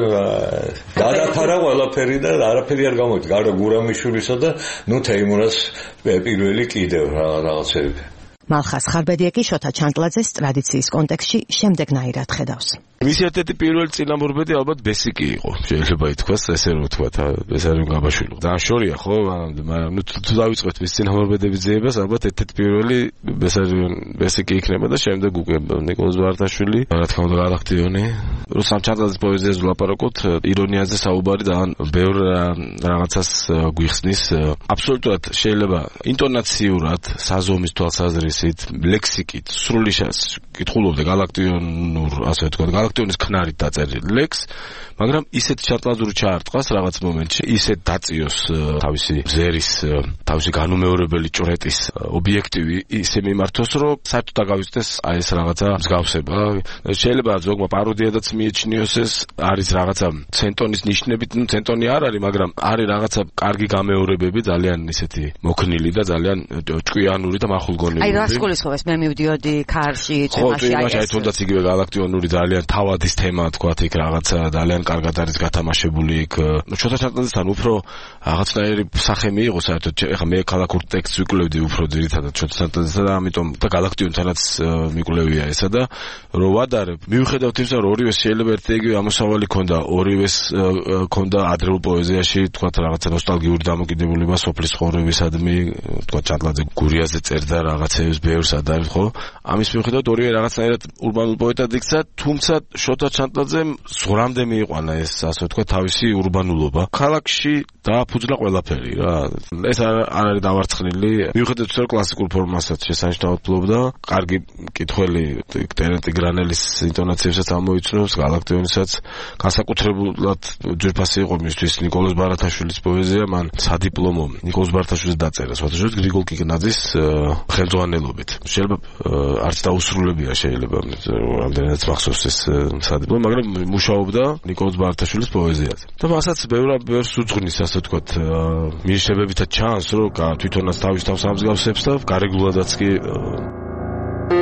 გადათარა ყველაფერი და არაფერი არ გამოიწ. გარდა გურამიშვილისა და ნუ თეიმურას პირველი კიდევ რაღაცები. მალხაზ ხარბედია კი შოთა ჩანტლაძეს ტრადიციის კონტექსტში შემდეგნაირად ხედავს. მისი ერთ-ერთი პირველი წინამორბედი ალბათ ბესიკი იყო. შეიძლება ითქვას, ესე რომ ვთქვათ, ბესარი გაბაშვილი. და შორია ხო, მაგრამ ნუ თუ დავიწყოთ მის წინამორბედების ძიებას, ალბათ ერთ-ერთი პირველი ბესარი ბესიკი იქნება და შემდეგ უკვე ნიკოლოზ ბარათაშვილი, რა თქმა უნდა გალაქტიონი. რუსამ ჩანტლაძის პოეზიაზე ვლაპარაკობთ, ირონიაზე საუბარი და ბევრ რაღაცას გვიხსნის. აბსოლუტურად შეიძლება ინტონაციურად, საზომის თვალსაზრისით, ლექსიკით, სრული კითხულობდა გალაქტიონურ, ასე ვთქვათ, გალაქტიონის ქნარით დაწერილი ლექს, მაგრამ ისეთ ჩატლაზური ჩაარტყას რაღაც მომენტში, ისეთ დაწიოს თავისი ზერის, თავისი განუმეორებელი ჭრეტის ობიექტივი ისე მიმართოს, რომ საერთოდ დაგავიწყდეს აი ეს რაღაცა მსგავსება. შეიძლება ზოგმა პაროდიადაც მიეჩნიოს ეს, არის რაღაცა ცენტონის ნიშნებით, ნუ ცენტონი არ არის, მაგრამ არის რაღაცა კარგი გამეორებები, ძალიან ისეთი მოქნილი და ძალიან ჭკვიანური და მახულგონილი. აი რა სკოლისხოვეს მე მივდიოდი ქარში, წვიმაში, აი ეს. ხო, თუნდაც იგივე გალაქტიონური ძალიან თავადის თემა, თქვათ, იქ რაღაცა ძალიან კარგად არის გათამაშებული იქ. შოთა ჩანტლაძესთან უფრო რაღაცნაირი სახე მიიღო საერთოდ. ეხლა მე ქალაქურ ტექსტს ვიკვლევდი უფრო ძირითადად შოთა ჩანტლაძესთან და ამიტომ და გალაქტიონთანაც მიკვლევია ესა და რო ვადარებ, მიუხედავად იმისა, რომ ორივეს შეიძლება ერთ-იგივე ამოსავალი ქონდა, ორივეს ქონდა ადრეულ პოეზიაში, თქვათ, რაღაცა ნოსტალგიური დამოკიდებულება სოფლის ცხოვრებისადმი, თქვათ, ჩანტლაძე გურიაზე წერდა რაღაცებს ბევრს ადარებს, ხო? ამის მიუხედავად ორივე რაღაცნაირად ურბანულ პოეტად იქცა, თუმცა შოთა ჩანტლაძემ ზღვრამდე მიიყვანა ეს, ასე ვთქვათ, თავისი ურბანულობა. ქალაქში დააფუძნა ყველაფერი რა. ეს არ არის დავარცხნილი. მიუხედავად იმისა, რომ კლასიკურ ფორმასაც შესანიშნავად ფლობდა, კარგი მკითხველი ტერენტი გრანელის ინტონაციებსაც ამოიცნობს, გალაქტიონისაც განსაკუთრებულად ძვირფასი იყო მისთვის ნიკოლოზ ბარათაშვილის პოეზია, მან სადიპლომო ნიკოლოზ ბარათაშვილის დაწერა, სხვათაშორის გრიგოლ კიკნაძის ხელმძღვანელობით. შეიძლება არც დაუსრულებია შეიძლება რამდენადაც მახსოვს ეს სადიპლომო, მაგრამ მუშაობდა ნიკოლოზ ბარათაშვილის პოეზიაზე. და მასაც ბევრად ბევრს უძღვნის, ასე ვთქვათ, მინიშნებებითაც ჩანს, რომ თვითონაც თავის თავს ამსგავსებს და გარეგულადაც კი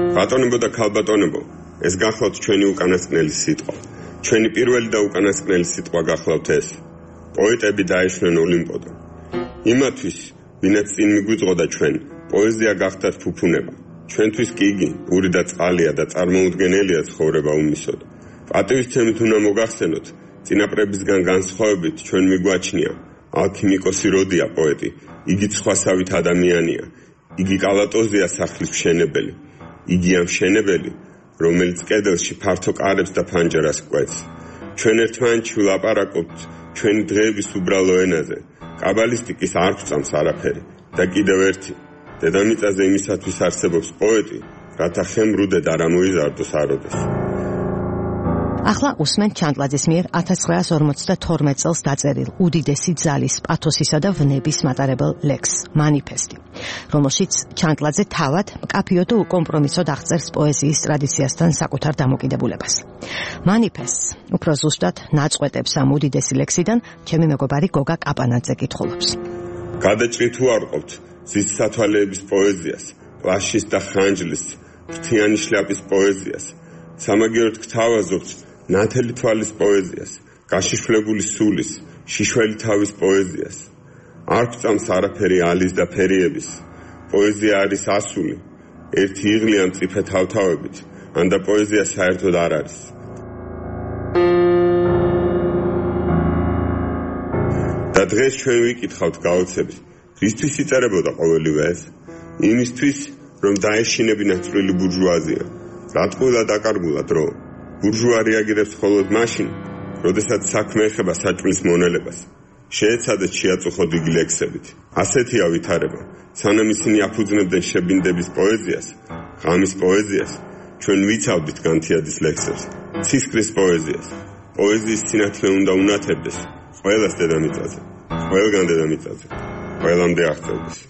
ბატონებო და ქალბატონებო, ეს გახლავთ ჩვენი უკანასკნელი სიტყვა. ჩვენი პირველი და უკანასკნელი სიტყვა გახლავთ ეს. პოეტები დაეშვნენ ოლიმპოდან. იმათვის, ვინაც წინ მიგვიწყოდა ჩვენ, პოეზია გახდათ ფუფუნება. ჩვენთვის კი იგი პური და წყალია და წარმოუდგენელია ცხოვრება უმისოდ. პატივისცემით უნდა მოგახსენოთ, წინაპრებისგან განსხვავებით ჩვენ მიგვაჩნია ალქიმიკოსი როდია პოეტი, იგი სხვასავით ადამიანია, იგი კალატოზია სახლის მშენებელი, იგი ამშენებელი, რომელიც კედელში ფართო კარებს და ფანჯარას კვეთს. ჩვენ ერთმანეთში ვლაპარაკობთ ჩვენი დღეების უბრალო ენაზე. კაბალისტიკის არ გვწამს არაფერი და კიდევ ერთი, დედამიწაზე იმისათვის არსებობს პოეტი, რათა ხემრუდედ არ ამოიზარდოს აროდეს. ახლა უსმენთ ჩანტლაძის მიერ ათას ცხრაას ორმოცდათორმეტ წელს დაწერილ უდიდესი ძალის, პათოსისა და ვნების მატარებელ ლექსს მანიფესტი, რომელშიც ჩანტლაძე თავად მკაფიო და უკომპრომისოდ აღწერს პოეზიის ტრადიციასთან საკუთარ დამოკიდებულებას. მანიფესტს უფრო ზუსტად ნაწყვეტებს ამ უდიდესი ლექსიდან ჩემი მეგობარი გოგა კაპანაძე კითხულობს. გადაჭრით უარყოფთ ზის სათვალეების პოეზიას, პლაშის და ხანჯლის, ფრთიანი შლაპის პოეზიას, სამაგიეროდ გთავაზობთ ნათელი თვალის პოეზიას, გაშიშვლებული სულის, შიშველი თავის პოეზიას. არ გვწამს არაფერი ალის და ფერიების. პოეზია არის ასული, ერთი იღლია მწიფე თავთავებით, ანდა პოეზია საერთოდ არ არის. და დღეს ჩვენ ვიკითხავთ გაოცებით, რისთვის იწერებოდა ყოველივე ეს? იმისთვის, რომ დაეშინებინა წვრილი ბურჟუაზია. რატყულა დაკარგულა დრო. ბურჟუა რეაგირებს მხოლოდ მაშინ, როდესაც საქმე ეხება საჭმლის მონელებას. შეეცადეთ შეაწუხოთ იგი ლექსებით. ასეთია ვითარება. სანამ ისინი აფუძნებდნენ შებინდების პოეზიას, ღამის პოეზიას, ჩვენ ვიცავდით განთიადის ლექსებს, ცისკრის პოეზიას. პოეზიის სინათლე უნდა უნათებდეს ყველას დედამიწაზე, ყველგან დედამიწაზე, ყველამდე აღწევდეს.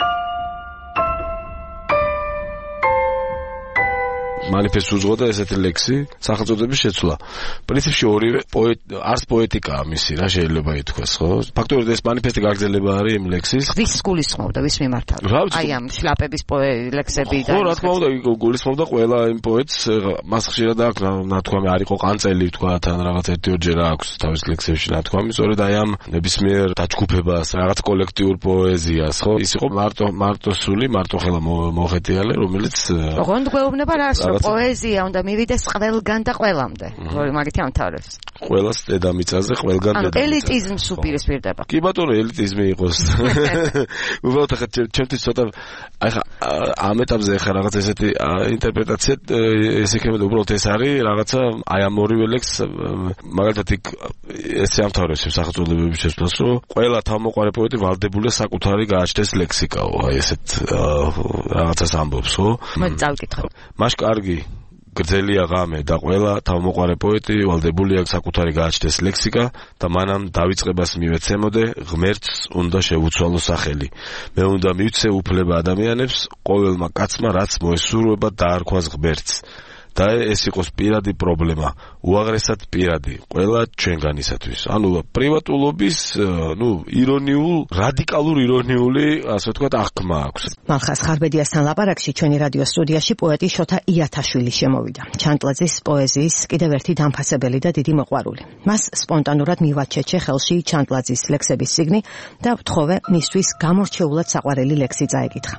მანიფესტს უძღოდა ესეთი ლექსი, სახელწოდების შეცვლა. პრინციპში ორივე პოეტ არს პოეტიკაა მისი, რა შეიძლება ითქვას, ხო? ფაქტობრივად ეს მანიფესტი გაგრძელება არის იმ ლექსის. ვის გულისხმობდა, ვის მიმართავდა? აი ამ შლაპების ლექსები და ხო, რა თქმა უნდა, გულისხმობდა ყველა იმ პოეტს, მას ხშირად აქვს, ნათქვამი არ იყო ყანწელი, თქვა, თან რაღაც ერთი-ორჯერ აქვს თავის ლექსებში ნათქვამი, სწორედ აი ამ ნებისმიერ დაჯგუფებას, რაღაც კოლექტიურ პოეზიას, ხო? ის იყო მარტო მარტო სული, მარტო ხელა მოხეტიალე, რომელიც ოღონდ გვეუბნება რა პოეზია უნდა მივიდეს ყველგან და ყველამდე. მაგითი ამთავრებს. ყველას დედამიწაზე, ყველგან დედამიწაზე. ანუ ელიტიზმს უპირისპირდება. კი ბატონო, ელიტიზმი იყოს. უბრალოდ ახლა ჩემთვის ცოტა ახლა ამ ეტაპზე ახლა რაღაც ესეთი ინტერპრეტაცია ეს იქნება უბრალოდ ეს არის რაღაცა აი ამ ორივე ლექსს მაგალითად იქ ესე ამთავრებს სახელწოდებების შესვლას, რომ ყველა თავმოყარე პოეტი ვალდებულია საკუთარი გააჩნდეს ლექსიკაო. აი ესეთ რაღაცას ამბობს, ხო? მოდი წავიკითხო. მაშ კარგი გრძელია ღამე და ყველა თავმოყარე პოეტი ვალდებულია საკუთარი გააჩნდეს ლექსიკა და მანამ დავიწყებას მივეცემოდე ღმერთს უნდა შევუცვალო სახელი. მე უნდა მივცე უფლება ადამიანებს, ყოველმა კაცმა რაც მოესურვება დაარქვას ღმერთს. და ეს იყოს პირადი პრობლემა, უაღრესად პირადი, ყველა ჩვენგანისათვის. ანუ პრივატულობის, ნუ ირონიულ, რადიკალურ ირონიული, ასე ვთქვათ, აღქმა აქვს. მალხას ხარბედიასთან ლაპარაკში ჩვენი რადიო სტუდიაში პოეტი შოთა იათაშვილი შემოვიდა. ჩანტლაძის პოეზიის კიდევ ერთი დამფასებელი და დიდი მოყვარული. მას სპონტანურად მივაჩეჩე ხელში ჩანტლაძის ლექსების წიგნი და ვთხოვე მისთვის გამორჩეულად საყვარელი ლექსი წაეკითხა.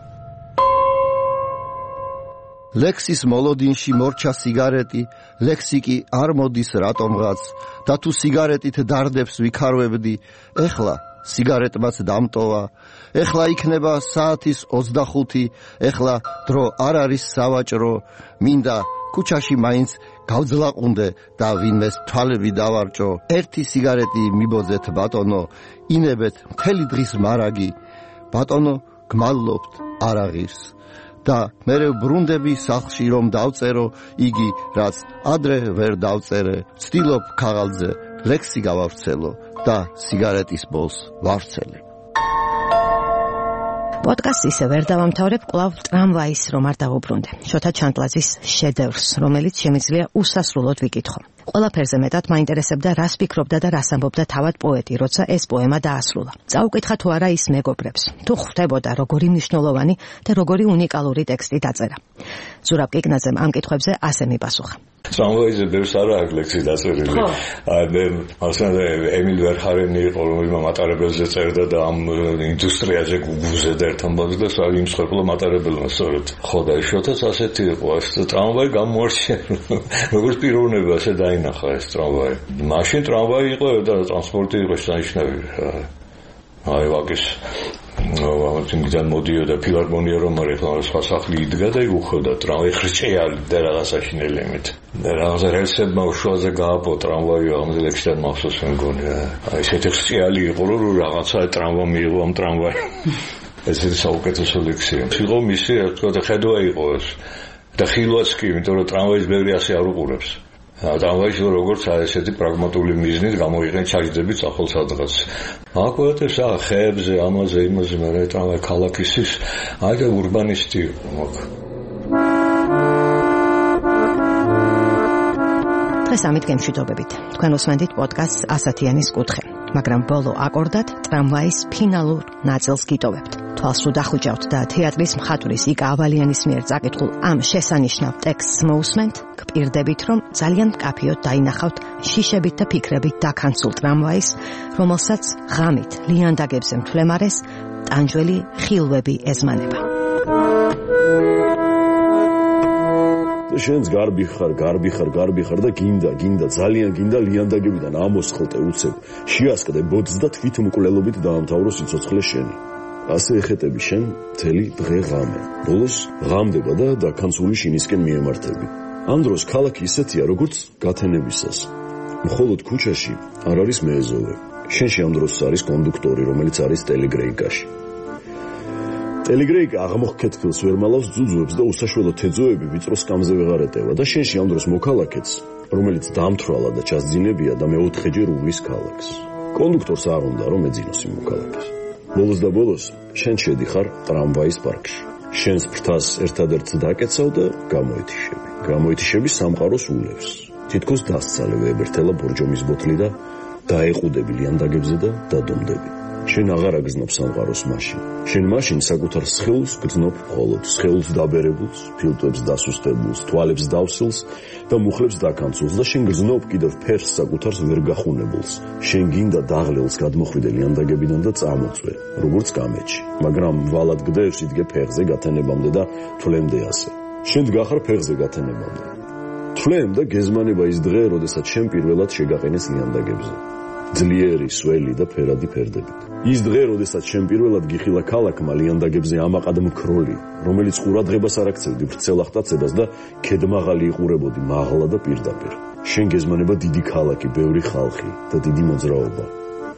ლექსის მოლოდინში მორჩა სიგარეტი, ლექსი კი არ მოდის რატომღაც, და თუ სიგარეტით დარდებს ვიქარვებდი, ეხლა სიგარეტმაც დამტოვა, ეხლა იქნება საათის ოცდახუთი, ეხლა დრო არ არის სავაჭრო, მინდა ქუჩაში მაინც გავძლაყუნდე და ვინმეს თვალები დავარჭო. ერთი სიგარეტი მიბოძეთ ბატონო, ინებეთ მთელი დღის მარაგი, ბატონო გმადლობთ არ აღირს. და მე ბრუნდები სახლში რომ დავწერო იგი რაც ადრე ვერ დავწერე, ვცდილობ ქაღალდზე ლექსი გავავრცელო და სიგარეტის ბოლს ვავრცელებ. პოდკასტს ისე ვერ დავამთავრებ, კვლავ ტრამვაის რომ არ დავუბრუნდე. შოთა ჩანტლაძის შედევრს, რომელიც შემიძლია უსასრულოდ ვიკითხო. ყველაფერზე მეტად მაინტერესებდა, რას ფიქრობდა და რას ამბობდა თავად პოეტი, როცა ეს პოემა დაასრულა. წაუკითხა თუ არა ის მეგობრებს, თუ ხვდებოდა როგორი მნიშვნელოვანი და როგორი უნიკალური ტექსტი დაწერა. ზურაბ კიკნაძემ ამ კითხვებზე ასე მიპასუხა. ტრამვაიზე ბევრს არ აქვს ლექსი დაწერილი. აი მე მასალა ემილ ვერჰარენი იყო, რომელმაც მატარებელზე წერდა და ამ ინდუსტრიაზე გუგუზე და ერთ ამბავს და სულ იმ მსხვერპლო მატარებელმა სწორედ. ხო და შოთაც ასეთი იყო, ეს ტრამვაი გამოარჩია. როგორც პიროვნება ასე დაინახა ეს ტრამვაი. მაშინ ტრამვაი იყო და ტრანსპორტი იყო შესანიშნავი. აი ვაგის ამიტომ მოდიოდა ფილარმონია რომ არის სხვა სახლი იდგა და იხოდა ტრამვაი ხრჭეალი და რაღაცაში ელემენტ. და რაღაცა რელსებმა უშუალზე გააპო ტრამვაი ამაზე ლექსიდან მახსოვს მეგონი. აი ესეთი ხრჭეალი იყო რომ რაღაცა ტრამვა მიიღო ამ ტრამვაი. ესეთი საუკეთესო ლექსია. იყო მისი რა თქმა უნდა ხედვა იყო ეს. და ხილვაც კი, იმიტომ რომ ტრამვაის ბევრი ასე არ უყურებს. ტრამვაის როგორც ესეთი პრაგმატული მიზნით გამოიყენ ჩაჯდებით ახალ სადღაც. აკვეთებს ხეებზე, ამაზე, იმაზე, მაგრამ ტრამვაი ქალაქის ის აი და ურბანისტი იყო მაგ. დღეს ამით გემშვიდობებით. თქვენ უსმენთ პოდკასტს ასათიანის კუთხე, მაგრამ ბოლო აკორდად ტრამვაის ფინალურ ნაწილს გიტოვებთ. თვალს უდახუჭავთ და თეატრის მხატვრის იკა ავალიანის მიერ წაკითხულ ამ შესანიშნავ ტექსტს მოусმენთ, გპირდებით, რომ ძალიან მკაფიოდ დაინახავთ შიშებით და ფიქრებით დაქანცულ ტრამვაის, რომელსაც ღამით ლიანდაგებზე მთლემარეს ტანჯველი ხილვები ეზმანება. შენს გარბი ხარ, გარბი ხარ, გარბი ხარ და გინდა, გინდა, ძალიან გინდა ლიანდაგებიდან ამოსხლტე უცებ. შეასკდე ბოდს და თვითმკვლელობით დაამთავრო სიცოცხლე შენი. ასე ეხეტები შენ მთელი დღე ღამე. ბოლოს ღამდება და დაქანცული შინისკენ მიემართები. ამ დროს ქალაქი ისეთია, როგორც გათენებისას. მხოლოდ ქუჩაში არ არის მეეზოვე. შენში ამ დროს არის კონდუქტორი, რომელიც არის ტელეგრეიკაში. ტელეგრეიკა აღმოხკეთილს ვერ მალავს ძუძუებს და უსაშველო თეძოები ვიწრო სკამზე ვეღარ ეტევა და შენში ამ დროს მოქალაქეც, რომელიც დამთვრალა და ჩასძინებია და მეოთხეჯერ უვლის ქალაქს. კონდუქტორს არ უნდა რომ ეძინოს იმ მოქალაქეს. ბოლოს და ბოლოს შენ შედიხარ ტრამვაის პარკში. შენს ფრთას ერთადერთ დაკეცავ და გამოეთიშები. გამოეთიშები სამყაროს ულევს. თითქოს დასცალე ვებერთელა ბორჯომის ბოთლი და დაეყუდები ლიანდაგებზე და დადომდები. შენ აღარ აგზნობ სამყაროს მაშინ. შენ მაშინ საკუთარ სხეულს გრძნობ მხოლოდ, სხეულს დაბერებულს, ფილტვებს დასუსტებულს, თვალებს დავსილს და მუხლებს დაკანცულს და შენ გრძნობ კიდევ ფერს საკუთარს ვერ გახუნებულს. შენ გინდა დაღლილს გადმოხვიდე ლიანდაგებიდან და წამოწვე, როგორც გამეჩი, მაგრამ ვალად გდევს იდგე ფეხზე გათენებამდე და თვლემდე ასე. შენ გახარ ფეხზე გათენებამდე. თვლემ და გეზმანება ის დღე, როდესაც შენ პირველად შეგაყენეს ლიანდაგებზე. ძლიერი, სველი და ფერადი ფერდებით. ის დღე, როდესაც შენ პირველად გიხილა ქალაქმა ლიანდაგებზე ამაყად მქროლი, რომელიც ყურადღებას არ აქცევდი ვრცელ ახტაცებას და ქედმაღალი იყურებოდი მაღლა და პირდაპირ. შენ გეზმანება დიდი ქალაქი, ბევრი ხალხი და დიდი მოძრაობა.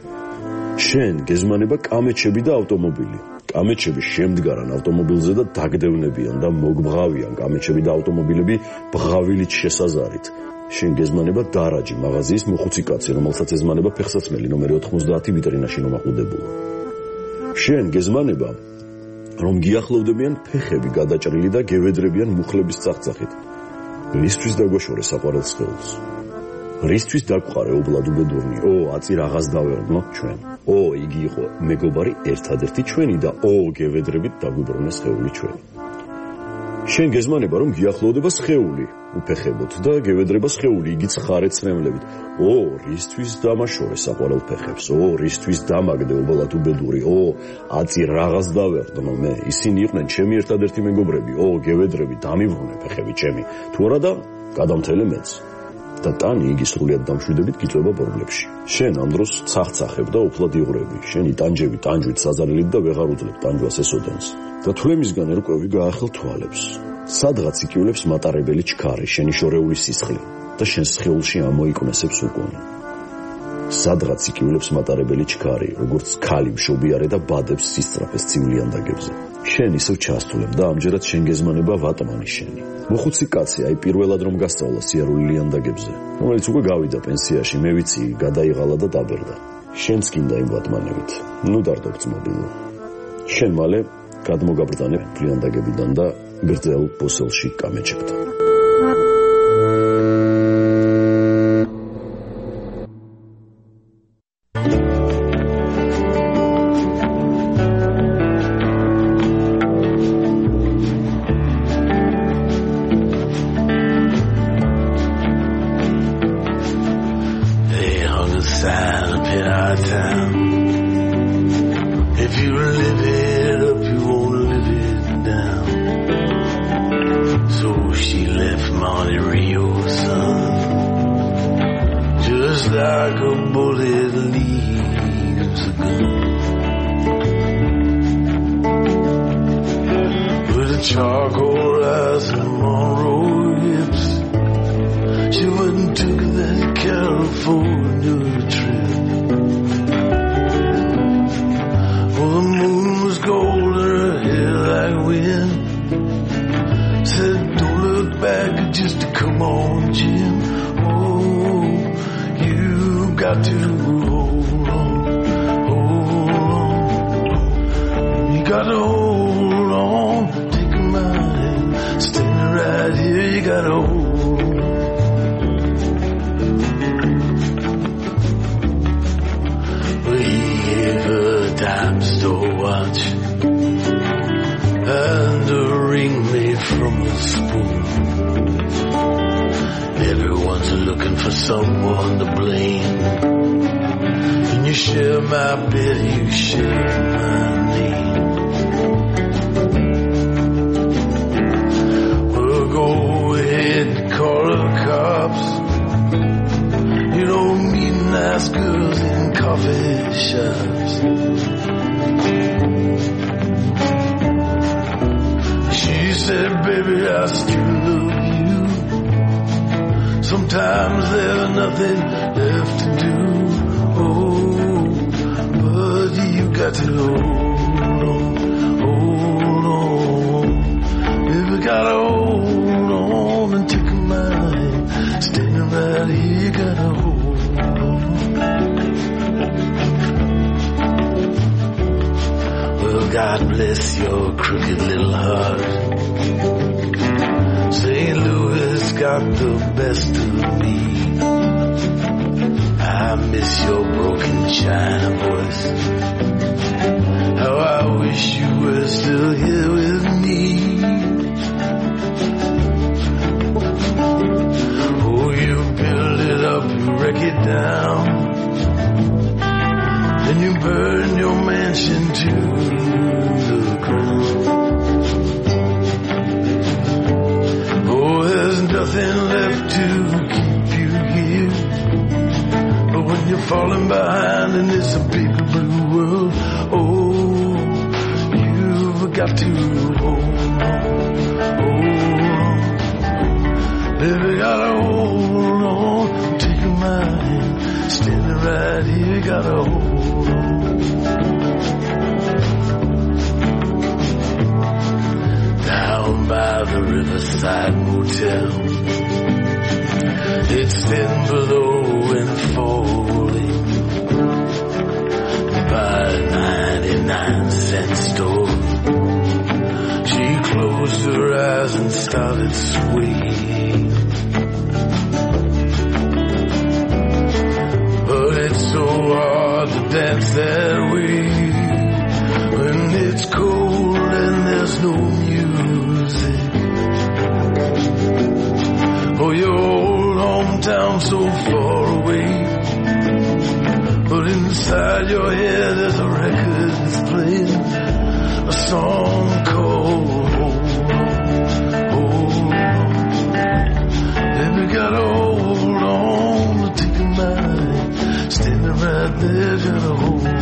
შენ გეზმანება კამეჩები და ავტომობილი. კამეჩები შემდგარან ავტომობილზე და დაგდევნებიან და მოგბღავიან კამეჩები და ავტომობილები ბღავილით შესაზარით. შენ გეზმანება დარაჯი, მაღაზიის მოხუცი კაცი, რომელსაც ეზმანება ფეხსაცმელი ნომერი ოთხმოცდაათი ვიტრინაში მომაყუდებული. შენ გეზმანება, რომ გიახლოვდებიან ფეხები გადაჭრილი და გევედრებიან მუხლების წახწახით. რისთვის დაგვაშორე საყვარელ სხეულს? რისთვის დაგვყარე ობლად უბედურნი? ო, აწი რაღაც დავერნო ჩვენ. ო, იგი იყო მეგობარი ერთადერთი ჩვენი და ო, გევედრებით დაგვიბრუნე სხეული ჩვენი. შენ გეზმანება, რომ გიახლოვდება სხეული, უფეხებოთ და გევედრება სხეული, იგიც ხარეთ ცრემლებით. ო, რისთვის დამაშორე საყვარელ ფეხებს? ო, რისთვის დამაგდე ობლად უბედური? ო, აწი რაღაც დავერდნო მე. ისინი იყვნენ ჩემი ერთადერთი მეგობრები. ო, გევედრები, დამივრუნე ფეხები ჩემი. თუ არა და გადამთელე მეც. და ტანი იგი სრულიად დამშვიდებით გიწვება ბორბლებში. შენ ამ დროს ცახცახებ და უფლად იღვრები. შენი ტანჯები ტანჯვით საზარელით და ვეღარ უძლებ ტანჯვას ესოდენს. და თვლემისგან ერკვევი გაახელ თვალებს. სადღაც იკივლებს მატარებელი ჩქარი, შენი შორეული სისხლი და შენ სხეულში ამოიკვნესებს უკუნი. სადღაც იკივლებს მატარებელი ჩქარი, როგორც ქალი მშობიარე და ბადებს სისწრაფეს ცივლიანდაგებზე. შენ ისევ ჩასთვლებ და ამჯერად შენ გეზმანება ვატმანი შენი. მოხუცი კაცი, აი პირველად რომ გასწავლა სიარული ლიანდაგებზე, რომელიც უკვე გავიდა პენსიაში, მე ვიცი, გადაიღალა და დაბერდა. შენც გინდა იმ ვატმანებით. ნუ დარდობ ძმობილო. შენ მალე გადმოგაბრძანებ ლიანდაგებიდან და გრძელ ბოსელში კამეჩებთან. Monte Rio sun, just like a bullet leaves a gun. With a charcoal eyes and Monroe hips, she wouldn't took that California trip. Well, the moon was gold and her hair like wind. Said, don't look back, just come on, Jim. Oh, you got to hold on, hold on. You got to hold on, take my hand, standing right here, you got to hold on. Well, he gave her a dime store watch and a ring made from a spoon. Everyone's looking for someone to blame. And you share my bed, you share my name. Well, go ahead and call the cops. You don't meet nice girls in coffee shops. She said, baby, I still love you. Sometimes there's nothing left to do. Oh, but you got to hold on, hold on. Baby, gotta hold on and take my hand. Standing right here, you gotta hold on. Well, God bless your crooked little heart. Saint Louis got the best of me. I miss your broken China voice. How I wish you were still here with me. Oh, you build it up, you wreck it down, then you burn your mansion to the ground. Oh, there's nothing left to keep you here. But when you're falling behind in this big blue world, oh, you've got to hold on, hold on. Baby, gotta hold on, take my hand, standing right here, gotta hold on. Down by the Riverside Motel, it's thin below and falling. By a ninety-nine cent store, she closed her eyes and started swaying. But it's so hard to dance that way when it's cold and there's no music. Oh, your old hometown so far away, but inside your head there's a record that's playing a song called Hold On, Hold On. Baby, gotta hold on to take a mind, standing right there, gotta hold on.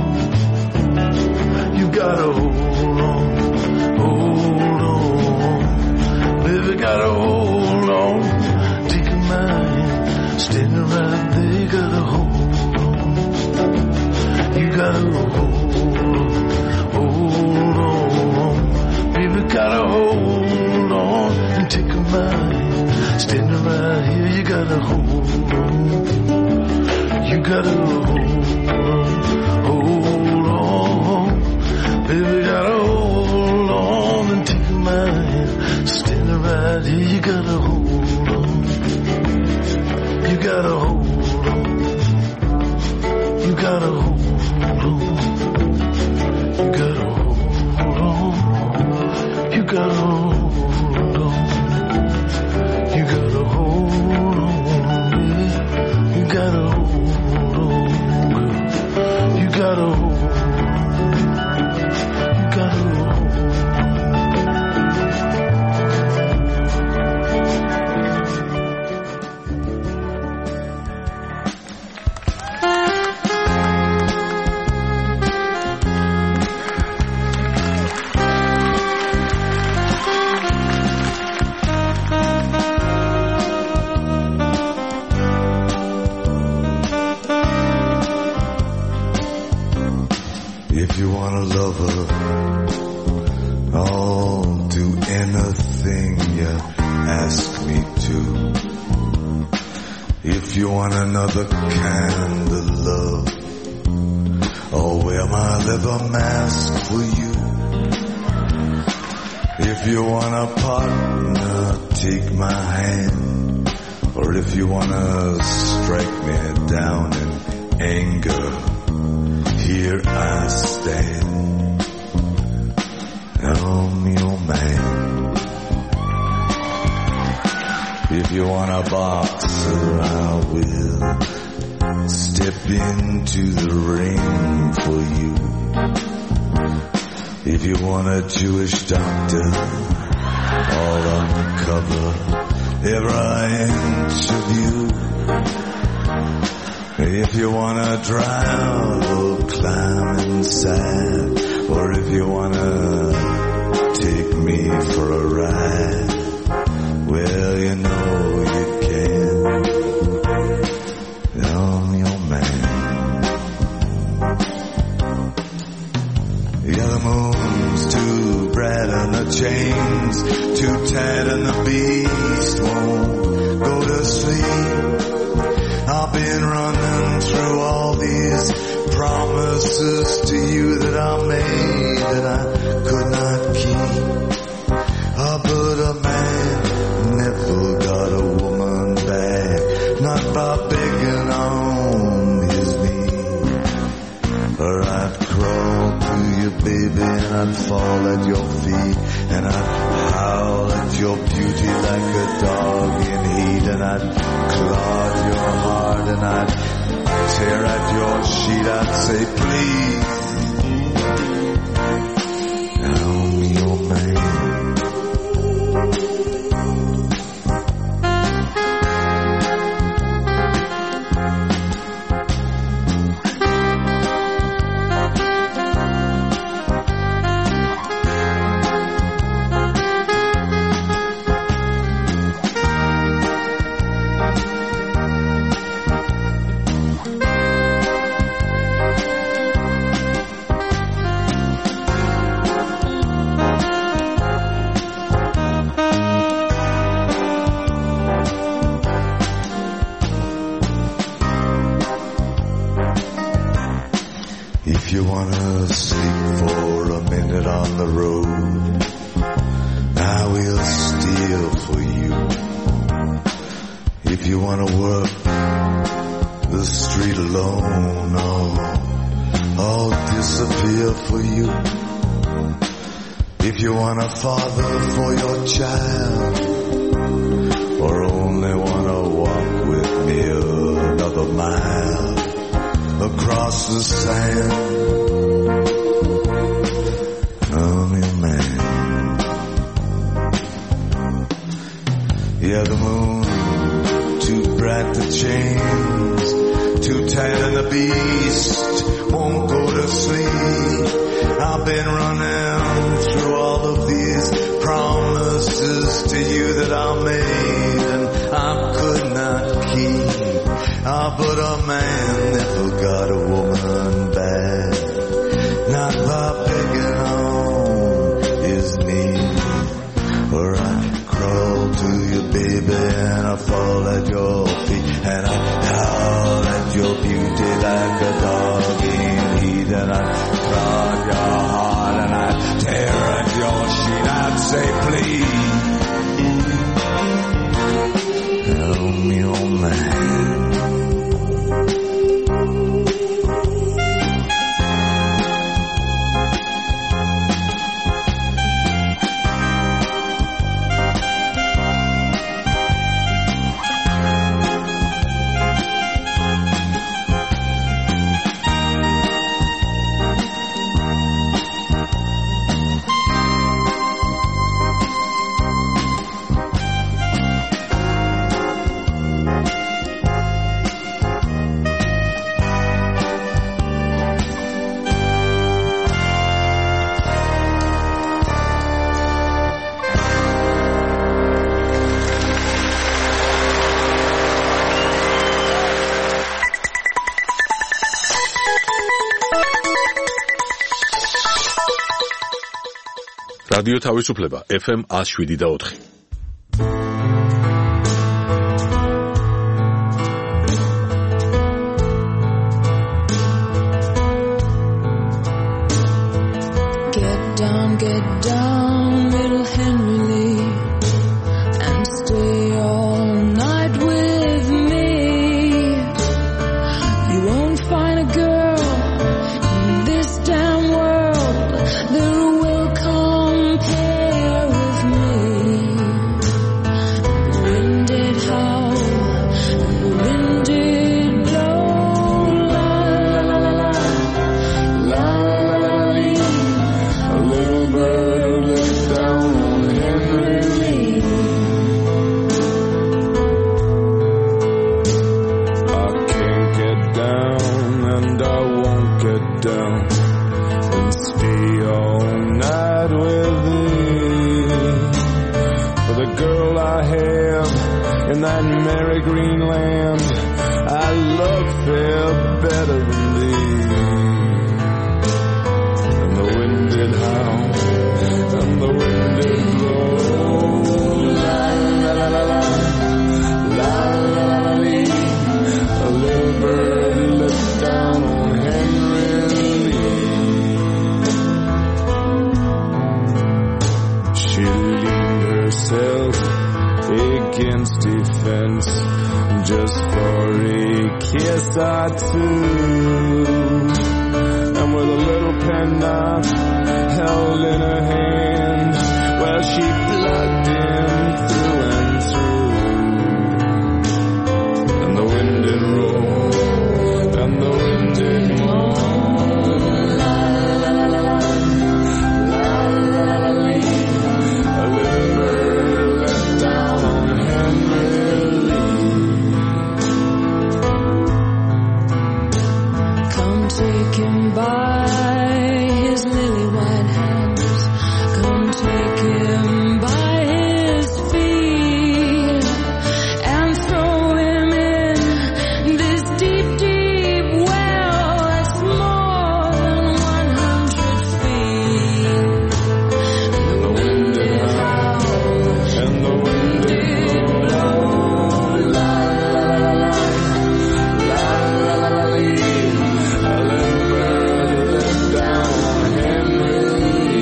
You gotta hold on, hold on. Baby, gotta hold on, take a mind, standing right there, gotta hold on. You gotta hold on, hold on. Baby, gotta hold on and take a mind, standing right here, you gotta hold on. You gotta hold on, hold on. Baby, gotta hold on and take a mind, standing right here, you gotta hold on. You gotta hold on. You gotta hold on. You gotta hold on. You gotta hold on. You gotta hold on. You gotta hold on. You gotta hold on. You gotta hold on. If you want another kind of love, I'll wear my leather mask for you. If you want a partner, take my hand. Or if you want to strike me down in anger, here I stand. I'm your man. If you want a boxer, I will step into the ring for you. If you want a Jewish doctor, I'll uncover every inch of you. If you want to drive or climb inside, or if you want to take me for a ride, well, you know you can. I'm your man. Yeah, the moon's too bright and the chains too tight and the beast won't go to sleep. I've been running through all these promises to you that I made that I could not keep. Oh, but a man never got a woman back, not by begging on his knees. Or I'd crawl to you, baby, and I'd fall at your feet, and I'd howl at your beauty like a dog in heat, and I'd claw at your heart, and I'd tear at your sheet. I'd say, please, I'm your man. If you wanna sleep for a minute on the road, I will steal for you. If you wanna work the street alone, I'll, I'll disappear for you. If you want a father for your child, or only wanna walk with me another mile across the sand, I'm your man. Yeah, the moon too bright, the chains too tight, and the beast won't go to sleep. I've been running through all of these promises to you that I made and I could not keep. Ah, but a man never got a woman back, not by begging on his knees. Or I crawl to you, baby, and I fall at your feet, and I howl at your beauty like a dog in heat, and I prod your heart, and I tear at your sheet. I'd say, please, I'm your man. რადიო თავისუფლება ეფ ემ one oh seven და four. that merry green land, I love fair better than thee. And the wind did howl, and the wind did blow. La la la la la, la la la la lee. A little bird looked down on Henry Lee. She leaned herself against defense just for a kiss or two, and with a little penknife held in her hand, well, she plugged him through and through. And the wind did roll, and the wind did moan. La la la la la, la la la la. A little bird let down on Henry Lee. Come take him by his lily white hands. Come take him by his feet and throw him in this deep, deep well that's more than one hundred feet. And the wind did howl, and the wind did blow. La la la la, la la la la lee. A little bird let down on Henry Lee.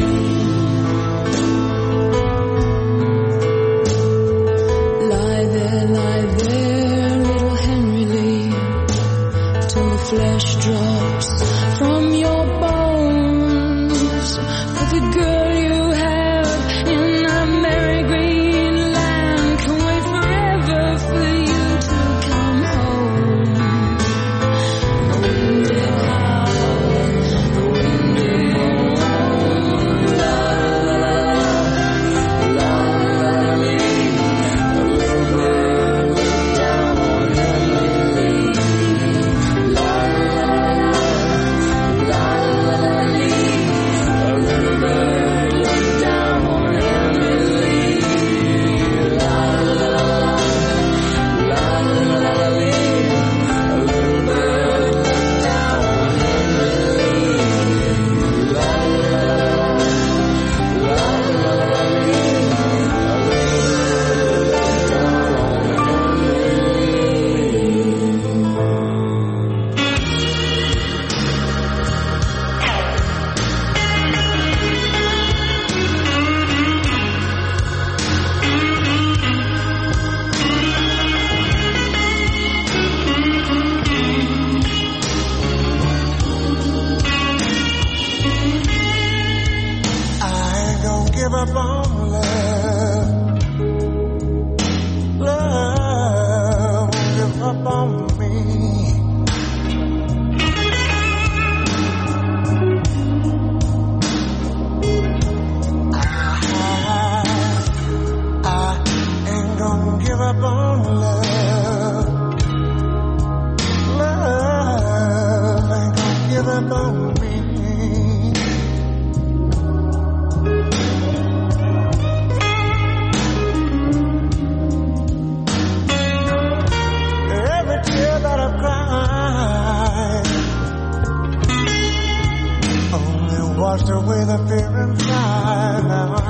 Lie there, lie there, little Henry Lee, till the flesh drops from your bones. For the girl you have in that merry green land can wait forever for you to come home. The wind did howl, the wind did moan. La la la la, la la la lee. A little bird let down on Henry Lee. La la la la, la la la lee. A little bird let down on Henry Lee. La la la la, la la la lee. A little bird let down on Henry Lee. La la la la, la la la lee. A little bird let down on Henry I ain't gonna give up on love. Love won't give up on me. I, I ain't gonna give up on love. Love ain't gonna give up on me. Every tear that I've cried only washed away the fear inside. Now